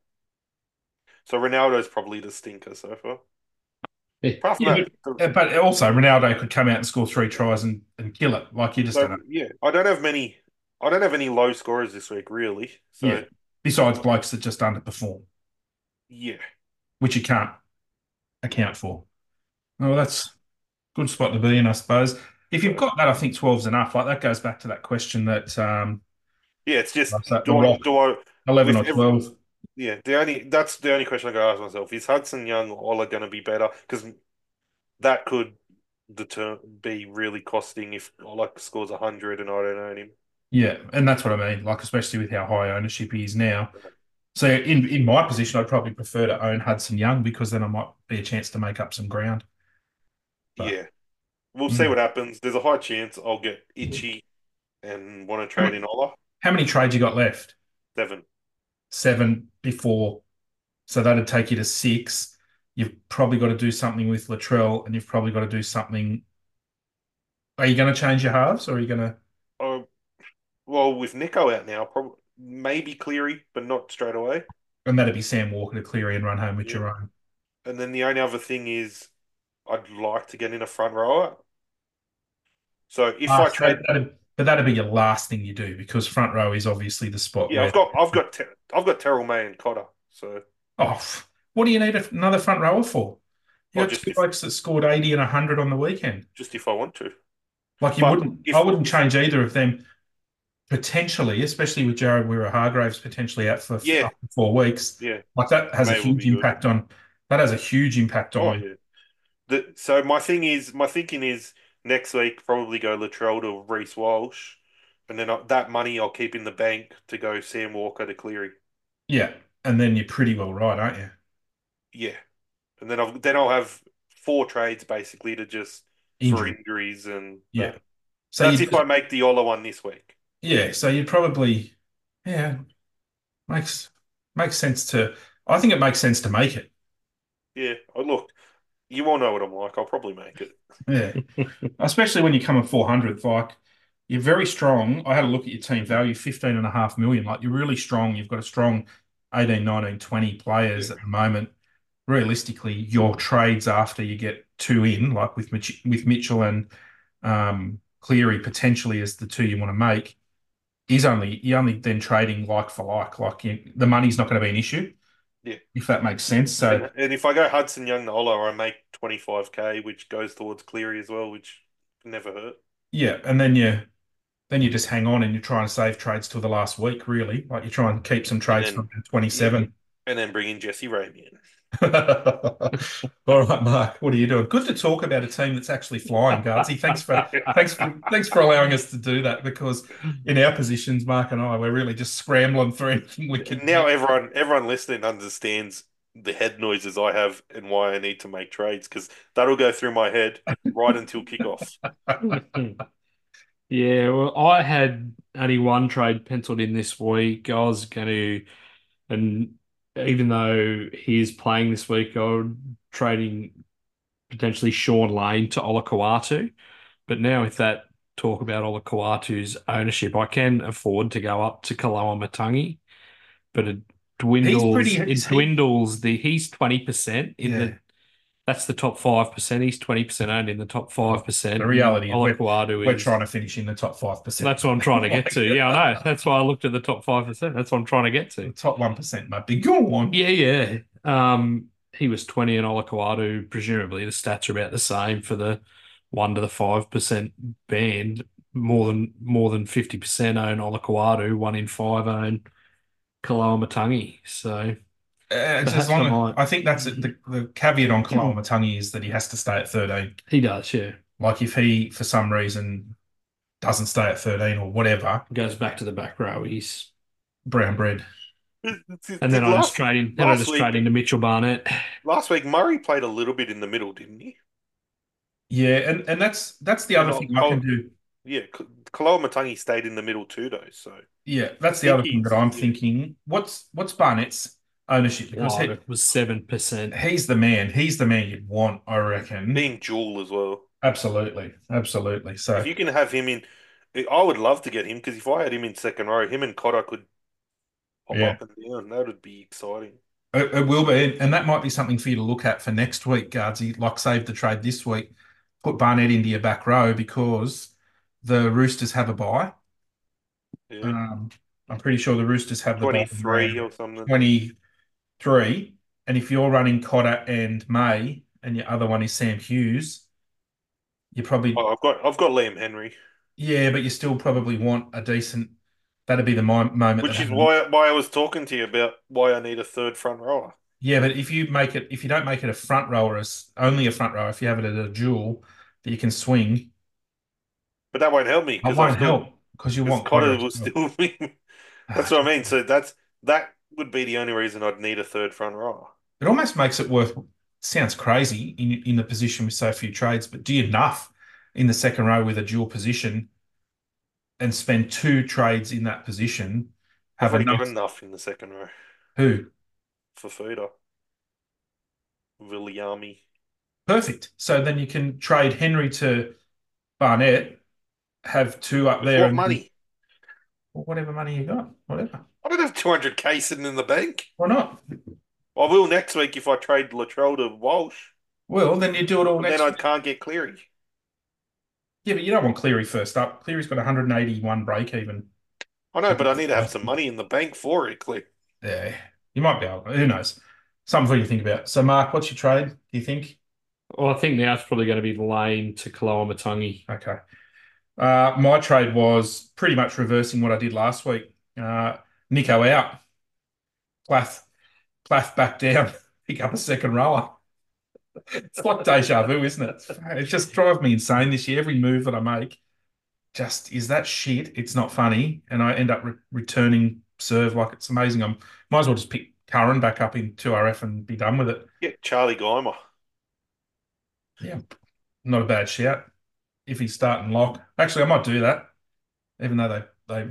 So Ronaldo's probably the stinker so far. Apart from Yeah, that, but, but also Ronaldo could come out and score three tries and, and kill it. Like you just don't so know. yeah, I don't have many. I don't have any low scorers this week, really. So Yeah. Besides blokes that just underperform, yeah, which you can't account for. Well, that's a good spot to be in, I suppose. If you've so got that, I think twelve's enough. Like that goes back to that question that um yeah, it's just what's that, the do I rock, do I eleven with or every twelve. yeah the only that's the only question I gotta ask myself is Hudson Young or Ola going to be better because that could deter be really costing if Ola scores a hundred and I don't own him. Yeah, and that's what I mean. Like, especially with how high ownership he is now. So in in my position, I'd probably prefer to own Hudson Young because then I might be a chance to make up some ground. But Yeah, we'll see mm. what happens. There's a high chance I'll get itchy and want to how trade many, in Ola. how many trades you got left? Seven. Seven before. So that'd take you to six. You've probably got to do something with Latrell, and you've probably got to do something. Are you going to change your halves, or are you going to? Oh, well, with Nico out now, probably maybe Cleary, but not straight away. And that'd be Sam Walker to clear and run home with Yeah. your own. And then the only other thing is I'd like to get in a front rower. So if I Last, trade, that, that'd, but that'd be your last thing you do because front row is obviously the spot yeah, where. I've got, I've got, Ter I've got Terrell May and Cotter. So, Oh, what do you need another front rower for? You or got just two if, blokes that scored eighty and one hundred on the weekend. just if I want to. Like you But wouldn't, if I wouldn't change either of them potentially, especially with Jared Weir Hargraves potentially out for yeah, up to four weeks. yeah, Like that has a May will huge be good. impact on, that has a huge impact Oh on, yeah. The, so my thing is, my thinking is next week probably go Latrell to Reece Walsh, and then I, that money I'll keep in the bank to go Sam Walker to Cleary. yeah. And then you're pretty well right, aren't you? Yeah, and then I've then I'll have four trades basically to just for Injury. injuries and Yeah. that. So That's you, if I make the Ola one this week. yeah. So you'd probably, yeah, makes makes sense to. I think it makes sense to make it. Yeah. Oh, look, You all know what I'm like. I'll probably make it. Yeah. Especially when you come in four hundredth, like you're very strong. I had a look at your team value, fifteen and a half million. Like you're really strong. You've got a strong eighteen, nineteen, twenty players Yeah. at the moment. Realistically, your trades after you get two in, like with Mitch, with Mitchell and um, Cleary potentially as the two you want to make, is only you're only then trading like for like. Like you, the money's not going to be an issue, Yeah. if that makes sense. So And, and if I go Hudson Young Nola, I make twenty-five k, which goes towards Cleary as well, which can never hurt. yeah, and then you then you just hang on and you're trying to save trades till the last week, really. Like you try and keep some And trades from then, yeah, twenty-seven. and then bring in Jesse Ramien. All right, Mark, what are you doing? Good to talk about a team that's actually flying, Guardsy. Thanks for thanks for thanks for allowing us to do that because in our positions, Mark and I, we're really just scrambling through anything we can Now get. everyone everyone listening understands the head noises I have and why I need to make trades because that'll go through my head right until kickoff. Yeah, well, I had only one trade penciled in this week. I was going to, and even though he is playing this week, I'm trading potentially Sean Lane to Olakau'atu. But now with that talk about Olakau'atu's ownership, I can afford to go up to Kaloa Matangi, but it He's pretty. dwindles, it Is he? dwindles the, he's twenty percent in Yeah. the, that's the top five percent. He's twenty percent owned in the top five percent. The reality is we're, Olakau'atu we're is, trying to finish in the top five percent. that's what I'm trying to get to. Yeah, I know. That's why I looked at the top five percent. That's what I'm trying to get The to. top one percent might be. Go on. Yeah, yeah. Um, he was twenty and Olakau'atu, presumably the stats are about the same for the one to the five percent band. More than more than fifty percent own Olakau'atu, one in five own Kaloa Matangi. So Uh, it's as perhaps I long as might. I think that's it. The, the caveat on Kaloa Matangi is that he has to stay at thirteen. He does, yeah. Like if he, for some reason, doesn't stay at thirteen or whatever, Goes back to the back row. He's brown bread. and then Did I just last trade him. Then I last just week trade him to Mitchell Barnett. last week Murray played a little bit in the middle, didn't he? Yeah, and, and that's that's the And other uh, thing I can Col do. yeah, Kaloa Matangi stayed in the middle too, though. So I Yeah, that's the think other thing that he's I'm yeah, thinking. What's what's Barnett's ownership? Because Oh, he, it was seven percent. he's the man. He's the man you'd want, I reckon. being dual as well. Absolutely, absolutely. If So you can have him in, I would love to get him because if I had him in second row, him and Cotter could pop yeah, up and down. That would be exciting. it, it will be, and that might be something for you to look at for next week, Guardsy. Like save the trade this week, put Barnett into your back row because the Roosters have a bye. Yeah, Um, I'm pretty sure the Roosters have the bye twenty-three or something. twenty-three, and if you're running Cotter and May, and your other one is Sam Hughes, you probably Oh, I've got I've got Liam Henry, yeah, but you still probably want a decent. That'd be the mo moment that which is happens. why why I was talking to you about why I need a third front rower. Yeah, but if you make it, if you don't make it a front rower, as only a front rower, if you have it as a dual that you can swing, But that won't help me it because I've won't still help because you because want Cotter Cotter as will well. still be. That's what I mean. So that's that would be the only reason I'd need a third front rower. It almost makes it worth. Sounds crazy in in the position with so few trades, but do you enough in the second row with a dual position and spend two trades in that position? I've Have already got enough. enough in the second row Who? for feeder. Viliami. Perfect. So then you can trade Henry to Barnett, have two up With there, what and then money? well, whatever money you got, whatever. I don't have two hundred k sitting in the bank. Why not? I will next week if I trade Latrell to Walsh, Well, then you do it all but then next I week. can't get Cleary. Yeah, but you don't want Cleary first up. Cleary's got one hundred eighty-one break even. I know, but I need to have some money in the bank for it, Clear. Yeah, you might be able. Who knows? Something for you to think about. So, Mark, what's your trade? Do you think? Well, I think now it's probably going to be Lane to Kaloa Matangi. Okay. Uh, my trade was pretty much reversing what I did last week. Uh, Nico out, Plath, Plath back down, pick up a second rower. It's like deja vu, isn't it? It just drives me insane this year. Every move that I make just is that shit. It's not funny, and I end up re returning serve like it's amazing. I'm might as well just pick Curran back up in two R F and be done with it. Yeah, Charlie Geimer. Yeah, not a bad shout if he's starting lock. Actually, I might do that, even though they they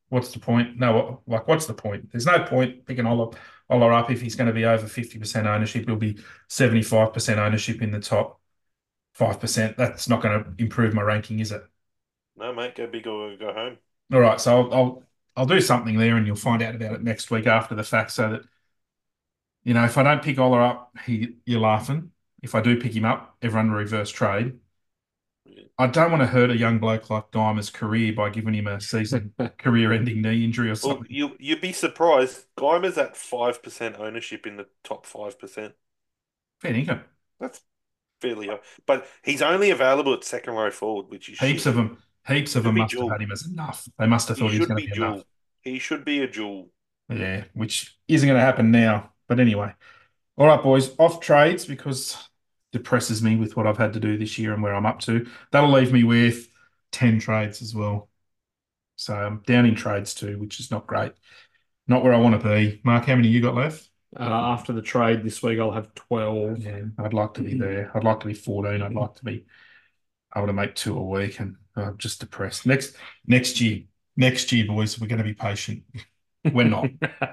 What's the point? No, what, like, what's the point? There's no point picking Ola, Ola up if he's going to be over fifty percent ownership. He'll be seventy-five percent ownership in the top five percent. That's not going to improve my ranking, is it? No, mate, go big or go home. All right, so I'll, I'll I'll do something there, and you'll find out about it next week after the fact, so that you know if I don't pick Ola up, he you're laughing. If I do pick him up, everyone reverse trade. Yeah. I don't want to hurt a young bloke like Guymer's career by giving him a season career-ending knee injury or Well, something. you you'd be surprised. Guymer's at five percent ownership in the top five percent. Fair income. That's fairly high, but he's only available at second row forward, which is Heaps shit. of them, heaps of Should them be must have dual. had him as enough. They must have He thought he was should going be to be enough. dual. He should be a dual. Yeah, which isn't going to happen now. But anyway, all right, boys, off trades because depresses me with what I've had to do this year and where I'm up to. That'll leave me with ten trades as well. So I'm down in trades too, which is not great. Not where I want to be. Mark, how many you got left? Uh, after the trade this week, I'll have twelve. Yeah, I'd like to be there. I'd like to be fourteen. I'd like to be able to make two a week, and I'm just depressed. Next next year, next year, boys, we're going to be patient. We're not.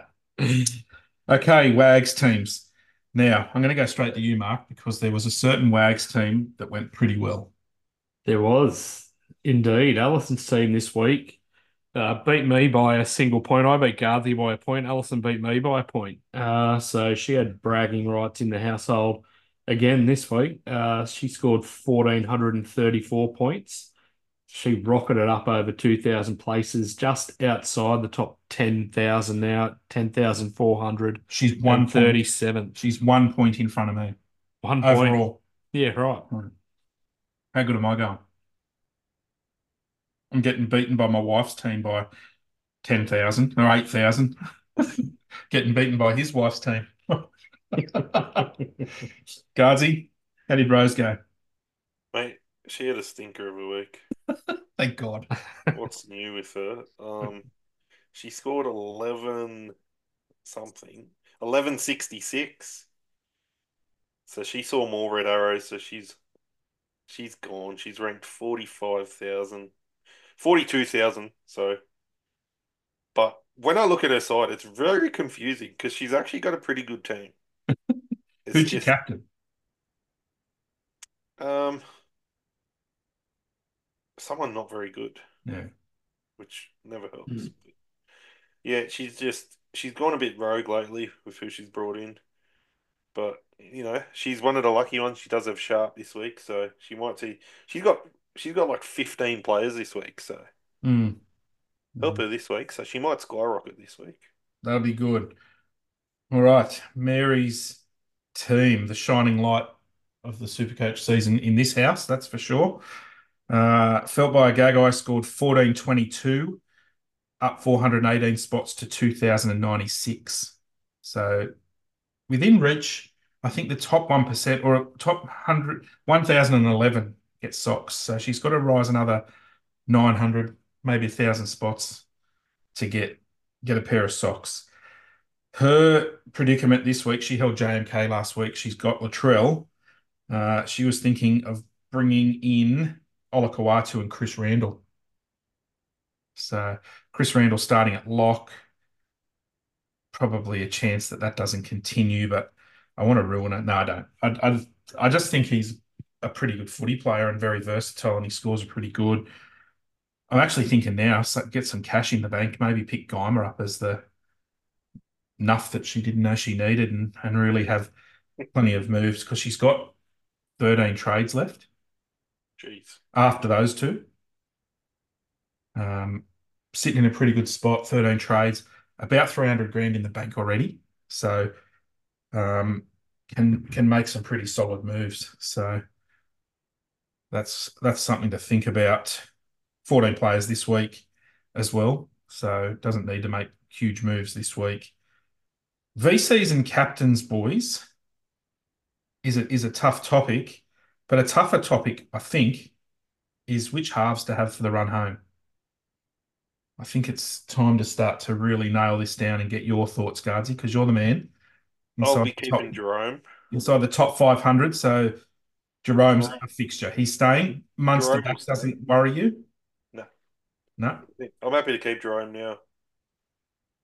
Okay, Wags teams. Now, I'm going to go straight to you, Mark, because there was a certain Wags team that went pretty well. There was indeed. Allison's team this week uh, beat me by a single point. I beat Garthy by a point. Allison beat me by a point. Uh, so she had bragging rights in the household again this week. Uh, she scored one thousand four hundred thirty-four points. She rocketed up over two thousand places, just outside the top ten thousand now, ten thousand four hundred She's one point, thirty-seven. she's one point in front of me One point. overall. Yeah, right. How good am I going? I'm getting beaten by my wife's team by ten thousand or eight thousand. Getting beaten by his wife's team. Guardsy, how did Rose go? Mate, she had a stinker of a week. Thank God. What's new with her? Um, she scored eleven something, eleven sixty-six. So she saw more red arrows. So she's she's gone. She's ranked forty-five thousand, forty-two thousand. So, but when I look at her side, it's very confusing because she's actually got a pretty good team. It's Who's your just captain? um someone not very good, Yeah. which never helps. Mm. Yeah, she's just she's gone a bit rogue lately with who she's brought in. But you know, she's one of the lucky ones. She does have Sharp this week, so she might see. She's got she's got like fifteen players this week, so Mm. help her this week. So she might skyrocket this week. That'll be good. All right. Mary's team, the shining light of the Supercoach season in this house, that's for sure. Uh, Felt by a Gagai scored fourteen twenty-two, up four hundred eighteen spots to two thousand ninety-six. So within reach, I think the top one percent or top one hundred, one thousand eleven gets socks. So she's got to rise another nine hundred, maybe one thousand spots to get get a pair of socks. Her predicament this week, she held J M K last week. She's got Latrell. Uh, she was thinking of bringing in Olakawatu and Chris Randall. So Chris Randall starting at lock. Probably a chance that that doesn't continue, but I want to ruin it. No, I don't. I, I, I just think he's a pretty good footy player and very versatile, and his scores are pretty good. I'm actually thinking now, so get some cash in the bank, maybe pick Guymer up as the nuff that she didn't know she needed, and, and really have plenty of moves because she's got thirteen trades left Jeez. after those two. Um, sitting in a pretty good spot, thirteen trades, about three hundred grand in the bank already. So um, can can make some pretty solid moves. So that's that's something to think about. fourteen players this week as well, so doesn't need to make huge moves this week. V Cs and captains, boys, is a, is a tough topic, but a tougher topic, I think, is which halves to have for the run home. I think it's time to start to really nail this down and get your thoughts, Guardsy, because you're the man I'll inside be the top, keeping Jerome. inside the top five hundred. So Jerome's Jerome, a fixture. He's staying. Munster Jerome will back stay. doesn't worry you? No, No? I'm happy to keep Jerome now.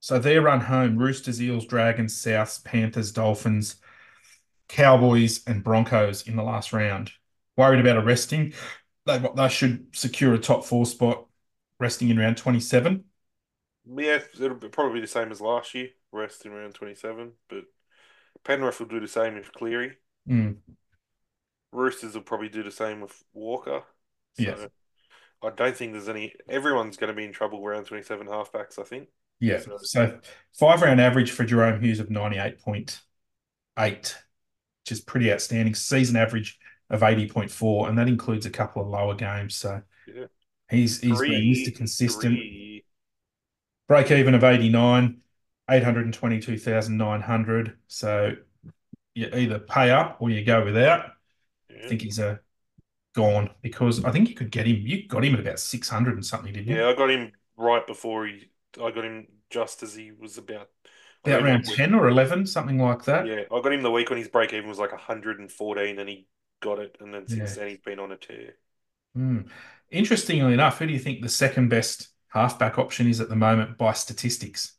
So their run home: Roosters, Eels, Dragons, Souths, Panthers, Dolphins, Cowboys, and Broncos in the last round. Worried about a resting? They they should secure a top four spot, resting in round twenty-seven. Yeah, it'll be probably the same as last year, rest in round twenty-seven. But Penrith will do the same with Cleary. Mm, Roosters will probably do the same with Walker. yes. So I don't think there's any. Everyone's going to be in trouble around twenty-seven halfbacks, I think. Yeah. So So five round average for Jerome Hughes of ninety-eight point eight, which is pretty outstanding. Season average of eighty point four, and that includes a couple of lower games. So yeah, he's he's been Mister three, Consistent. three. Break even of eighty-nine, eight hundred twenty-two thousand nine hundred. So you either pay up or you go without. I Yeah, think he's a gone because I think you could get him. You got him at about six hundred and something, didn't you? yeah. I got him right before he. I got him just as he was about. I got About him the around week. ten or eleven, something like that. Yeah, I got him the week when his break even was like one hundred fourteen, and he got it, and then Yeah. since then he's been on a tear. Hmm. Interestingly enough, who do you think the second best halfback option is at the moment by statistics?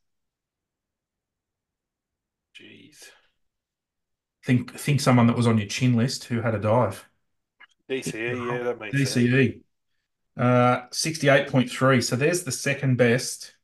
Jeez, Think think someone that was on your chin list who had a dive. D C E, yeah, that makes sense. D C E. Uh, sixty-eight point three. So there's the second best.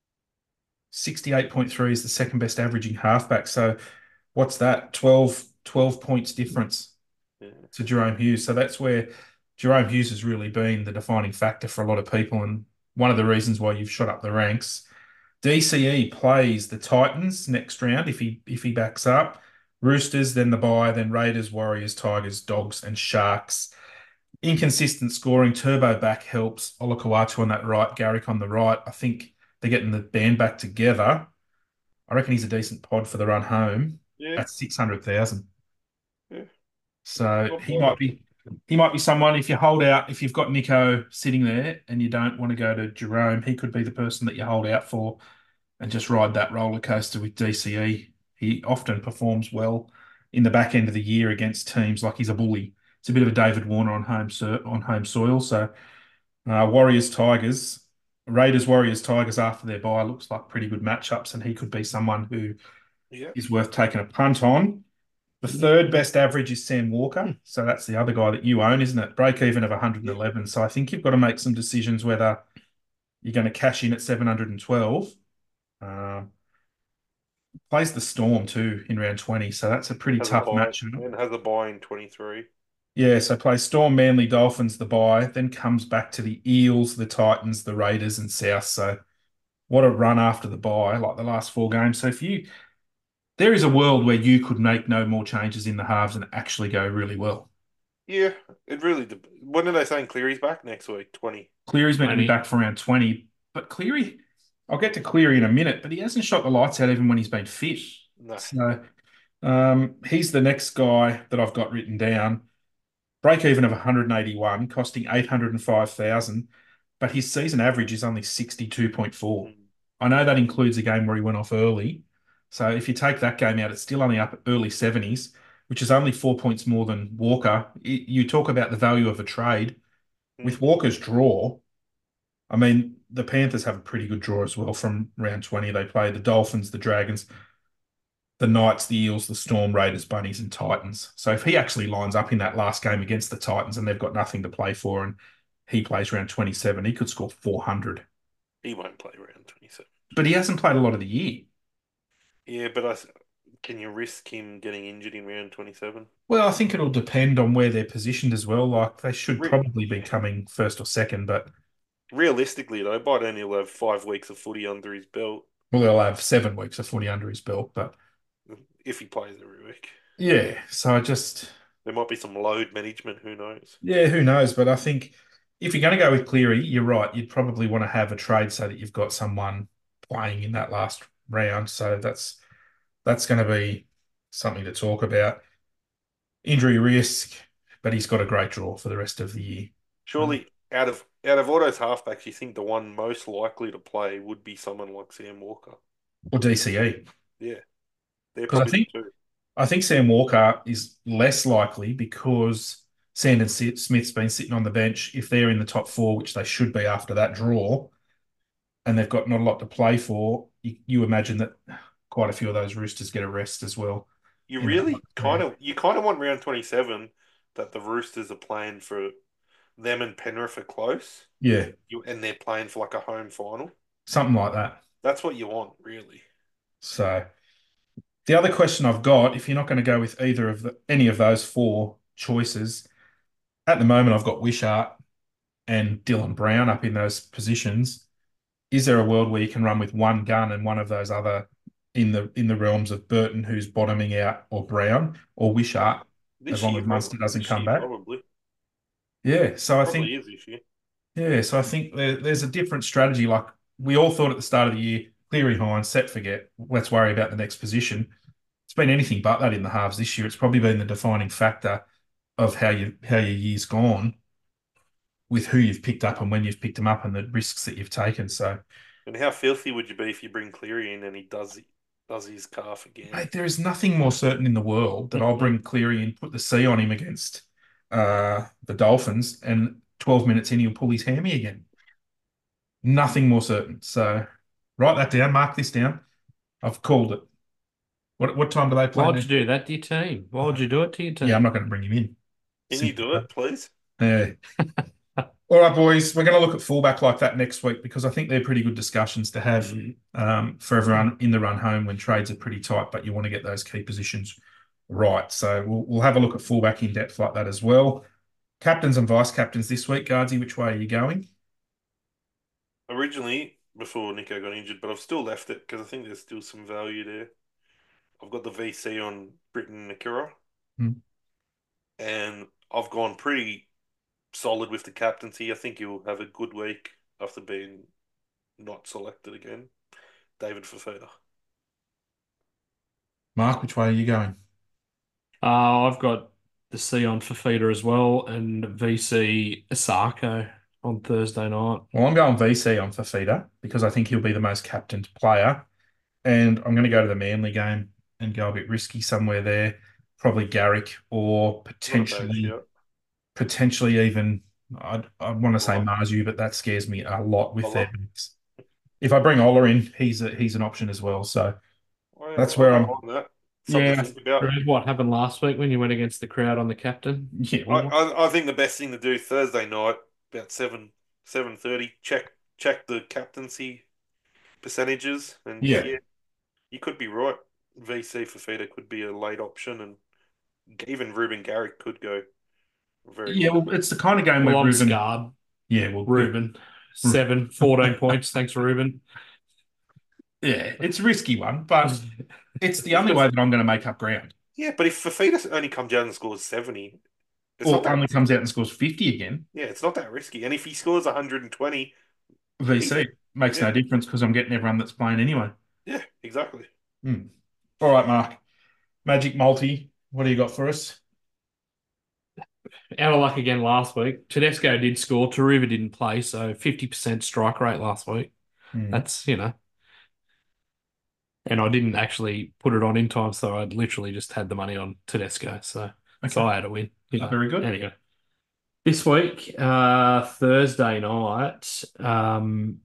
sixty-eight point three is the second best averaging halfback. So what's that? twelve, twelve points difference Yeah, to Jerome Hughes. So that's where Jerome Hughes has really been the defining factor for a lot of people, and one of the reasons why you've shot up the ranks. D C E plays the Titans next round if he if he backs up. Roosters, then the bye, then Raiders, Warriors, Tigers, Dogs, and Sharks. Inconsistent scoring. Turbo back helps. Olakau'atu on that right, Garrick on the right. I think they're getting the band back together. I reckon he's a decent pod for the run home. yeah, That's six hundred thousand. yeah. So Not he might bad. be he might be someone if you hold out, if you've got Nico sitting there and you don't want to go to Jerome, he could be the person that you hold out for and just ride that roller coaster with D C E. He often performs well in the back end of the year against teams like he's a bully. It's a bit of a David Warner on home on home soil. So uh, Warriors Tigers, Raiders Warriors Tigers after their bye looks like pretty good matchups, and he could be someone who Yeah, is worth taking a punt on. The third best average is Sam Walker. So that's the other guy that you own, isn't it? Break even of yeah, one hundred eleven. So I think you've got to make some decisions whether you're going to cash in at seven hundred twelve. Um, plays the Storm too in round twenty. So that's a pretty has a tough buy matchup. and has a buy in twenty-three. Yeah, so plays Storm, Manly, Dolphins, the bye, then comes back to the Eels, the Titans, the Raiders, and South. So what a run after the bye, like the last four games. So if you, there is a world where you could make no more changes in the halves and actually go really well. Yeah, it really. dep- When are they saying Cleary's back next week? twenty. Cleary's meant to be twenty. back for around twenty, but Cleary, I'll get to Cleary in a minute, but he hasn't shot the lights out even when he's been fit. No. So um, he's the next guy that I've got written down. Break even of one hundred eighty-one, costing eight hundred five thousand, but his season average is only sixty-two point four. Mm. I know that includes a game where he went off early. So if you take that game out, it's still only up early seventies, which is only four points more than Walker. You talk about the value of a trade. Mm. With Walker's draw, I mean, the Panthers have a pretty good draw as well from round twenty. They play the Dolphins, the Dragons, the Knights, the Eels, the Storm, Raiders, Bunnies, and Titans. So if he actually lines up in that last game against the Titans and they've got nothing to play for and he plays round twenty-seven, he could score four hundred. He won't play round twenty-seven. But he hasn't played a lot of the year. Yeah, but I, can you risk him getting injured in round twenty-seven? Well, I think it'll depend on where they're positioned as well. Like they should Re probably be coming first or second, but Realistically, though, by then he'll have five weeks of footy under his belt well, they'll have seven weeks of footy under his belt. But if he plays every week. yeah, so I just, There might be some load management, who knows? yeah, who knows? But I think if you're going to go with Cleary, you're right. You'd probably want to have a trade so that you've got someone playing in that last round. So that's that's going to be something to talk about. Injury risk, but he's got a great draw for the rest of the year. Surely, out of out of all those halfbacks, you think the one most likely to play would be someone like Sam Walker? Or D C E. Yeah, they're Because I probably the think two. I think Sam Walker is less likely because Sandon Smith's been sitting on the bench. If they're in the top four, which they should be after that draw, and they've got not a lot to play for, you, you imagine that quite a few of those Roosters get a rest as well You in that really kind round. of you kind of want round twenty-seven that the Roosters are playing for them and Penrith are close. Yeah, You and they're playing for like a home final. something like that. That's what you want, really. So the other question I've got, if you're not going to go with either of the, any of those four choices, at the moment I've got Wishart and Dylan Brown up in those positions. Is there a world where you can run with one gun and one of those other in the in the realms of Burton, who's bottoming out, or Brown, or Wishart, as This long year, as probably. Munster doesn't This come year, back? probably. Yeah, so I think Probably is this year. yeah, so I think there, there's a different strategy. Like we all thought at the start of the year, Cleary, Hines, set, forget. Let's worry about the next position. It's been anything but that in the halves this year. It's probably been the defining factor of how you how your year's gone with who you've picked up and when you've picked them up and the risks that you've taken. So, And how filthy would you be if you bring Cleary in and he does does his calf again? mate, there is nothing more certain in the world that I'll bring Cleary and put the C on him against uh, the Dolphins, and twelve minutes in, he'll pull his hammy again. Nothing more certain. So, write that down, mark this down. I've called it. What what time do they Why play would now? you do that to your team? Why would you do it to your Yeah, I'm team? not going to bring him in. Can you Simple. do it, please? Yeah. All right, boys, we're going to look at fullback like that next week because I think they're pretty good discussions to have um, for everyone in the run home when trades are pretty tight, but you want to get those key positions right. So we'll, we'll have a look at fullback in depth like that as well. Captains and vice captains this week, Guardsy, which way are you going? Originally, before Nico got injured, but I've still left it because I think there's still some value there. I've got the V C on Britain Nakira, Hmm. and I've gone pretty solid with the captaincy. I think he'll have a good week after being not selected again. David Fafita. Mark, which way are you going? Uh, I've got the C on Fafita as well and V C Asako on Thursday night. Well, I'm going V C on Fafita because I think he'll be the most captained player. And I'm going to go to the Manly game and go a bit risky somewhere there. Probably Garrick or Not a bad potentially shout. potentially even I'd, I want to say Ola. Marzu, but that scares me a lot with their Ola. mix. If I bring Ola in, he's a, he's an option as well. So Well, that's I where don't I'm. mind that. Something to Yeah, think about. what happened last week when you went against the crowd on the captain? Yeah, I, well, I, I think the best thing to do Thursday night, about seven seven thirty, check check the captaincy percentages, and yeah, yeah, you could be right. V C Fafita could be a late option, and even Ruben Garrick could go very yeah. good. Well, it's the kind of game Well, where I'm Ruben. scarred. Yeah, well, Ruben, seven, fourteen points. Thanks, Ruben. yeah, it's a risky one, but it's the If only the, way that I'm going to make up ground. yeah, but if Fafita only comes out and scores seventy, it's not Or that only comes out and scores fifty again. yeah, it's not that risky. And if he scores one hundred twenty, he, V C makes yeah, no difference because I'm getting everyone that's playing anyway. yeah, exactly. Hmm. All right, Mark. Magic multi. What do you got for us? Out of luck again last week. Tedesco did score. Taruva didn't play, so fifty percent strike rate last week. Hmm. That's, you know, and I didn't actually put it on in time, so I'd literally just had the money on Tedesco. So, so Okay. I had a win. You know. Very good. Anyway, this week, uh, Thursday night, um,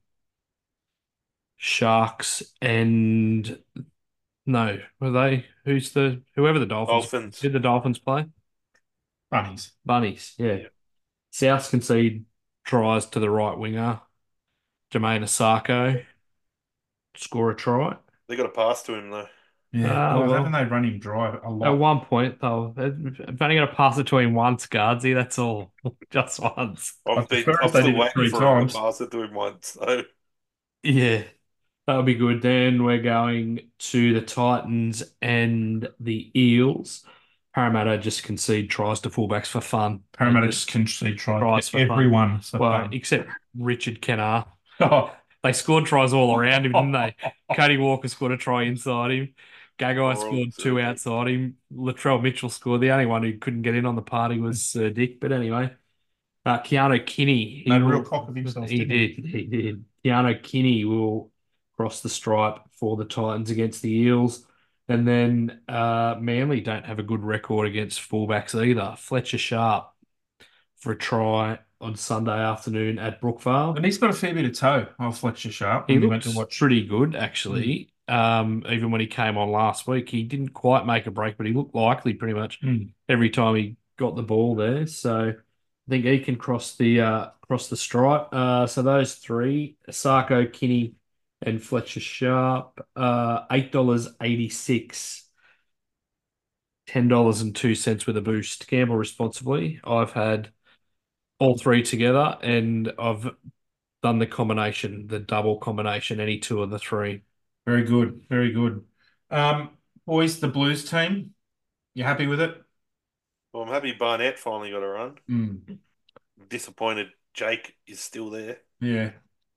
Sharks and no, were they? Who's the whoever the Dolphins? Dolphins. Did the Dolphins play? Bunnies. Bunnies, yeah. Yeah. South concede tries to the right winger, Jermaine Asako, score a try. They got a pass to him though. Yeah. Ah, Well, well, haven't they run him dry a at lot? one point though, I've only got to pass it to him once, Guardsy. That's all, just once. I I've been, prefer I'm if they still did it waiting three for him to times. pass it to him once. So Yeah, that'll be good. Then we're going to the Titans and the Eels. Parramatta just concede tries to fullbacks for fun. Parramatta And just concede try tries for fun. everyone. So Well, fun. except Richard Kennar. Oh, They scored tries all around him, didn't they? Cody Walker scored a try inside him. Gagai Poor old scored Sir two Dick. outside him. Latrell Mitchell scored. The only one who couldn't get in on the party was Sir Dick. But anyway, uh, Keanu Kinney. He made a real will, cock of himself, he didn't he? did. He did. Keanu Kinney will cross the stripe for the Titans against the Eels. And then uh, Manly don't have a good record against fullbacks either. Fletcher Sharp for a try on Sunday afternoon at Brookvale. And he's got a fair bit of toe, old Fletcher Sharp, He when we went to looks watch. pretty good, actually. Um, even when he came on last week, he didn't quite make a break, but he looked likely pretty much Mm. every time he got the ball there. So I think he can cross the uh, cross the stripe. Uh, so those three, Sarko, Kinney, and Fletcher Sharp, uh, eight dollars eighty six, ten dollars and two cents with a boost. Gamble responsibly. I've had all three together, and I've done the combination, the double combination, any two of the three. Very good, very good. Um, boys, the Blues team, you happy with it? Well, I'm happy Barnett finally got a run. Mm. Disappointed Jake is still there, Yeah.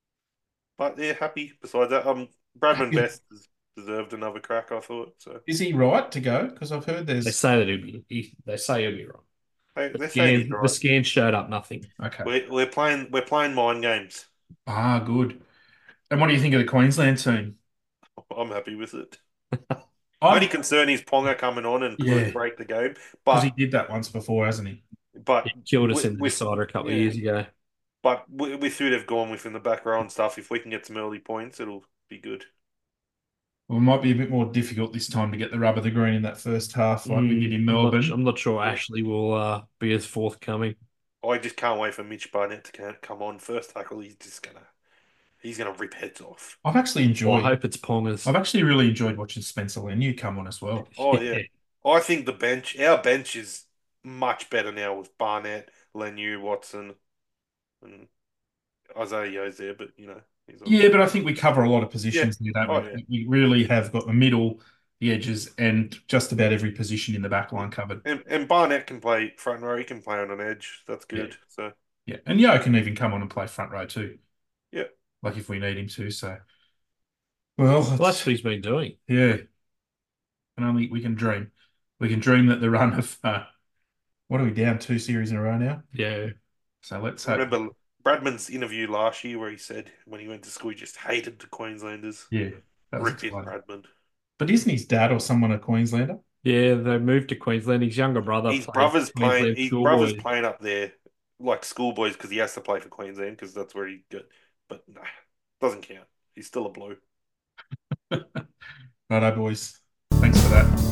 but yeah, happy. Besides that, um, Bradman Is, Best has deserved another crack. I thought so. is he right to go? Because I've heard They there's. say that he'll be, he, they say he'll be wrong. They, The they're saying he's scan, the right. scan showed up nothing. Okay. We're we're playing we're playing mind games. Ah, good. And what do you think of the Queensland team? I'm happy with it. I'm, Only concern is Ponga coming on and Yeah. could break the game, because he but did that once before, hasn't he? but He killed us with, in the with decider a couple of yeah, years ago. but with, with who they've gone with in the back row and stuff, if we can get some early points, it'll be good. Well, it might be a bit more difficult this time to get the rub of the green in that first half, like we did in Mm, I'm not, Melbourne. I'm not sure Ashley will uh, be as forthcoming. I just can't wait for Mitch Barnett to ca- come on first tackle. He's just gonna he's gonna rip heads off. I've actually Well, I enjoyed. hope it's Pongers. I've actually really enjoyed watching Spencer Leniu come on as well. Oh yeah, I think the bench, our bench is much better now with Barnett, Leniu, Watson, and Isaiah Yo's there. But you know, he's on. Yeah, but I think we cover a lot of Yeah. positions there, don't Oh we? yeah. We really have got the middle, the edges, and just about every position in the back line covered. And and Barnett can play front row. He can play on an edge. That's good. So Yeah, and Yo can even come on and play front row too, yeah, like if we need him to. So, well, Well, that's that's, what he's been doing. yeah, and only we can dream. We can dream that the run of uh, what are we down two series in a row now? Yeah. So let's I hope. remember Bradman's interview last year where he said when he went to school he just hated the Queenslanders. Yeah, that was Rip in exciting. Bradman. But isn't his dad or someone a Queenslander? Yeah, they moved to Queensland. His younger brother His played brother's playing. Queensland His brother's schoolboys. playing up there like schoolboys because he has to play for Queensland because that's where he got. But nah, doesn't count. He's still a blue. Righto, boys. Thanks for that.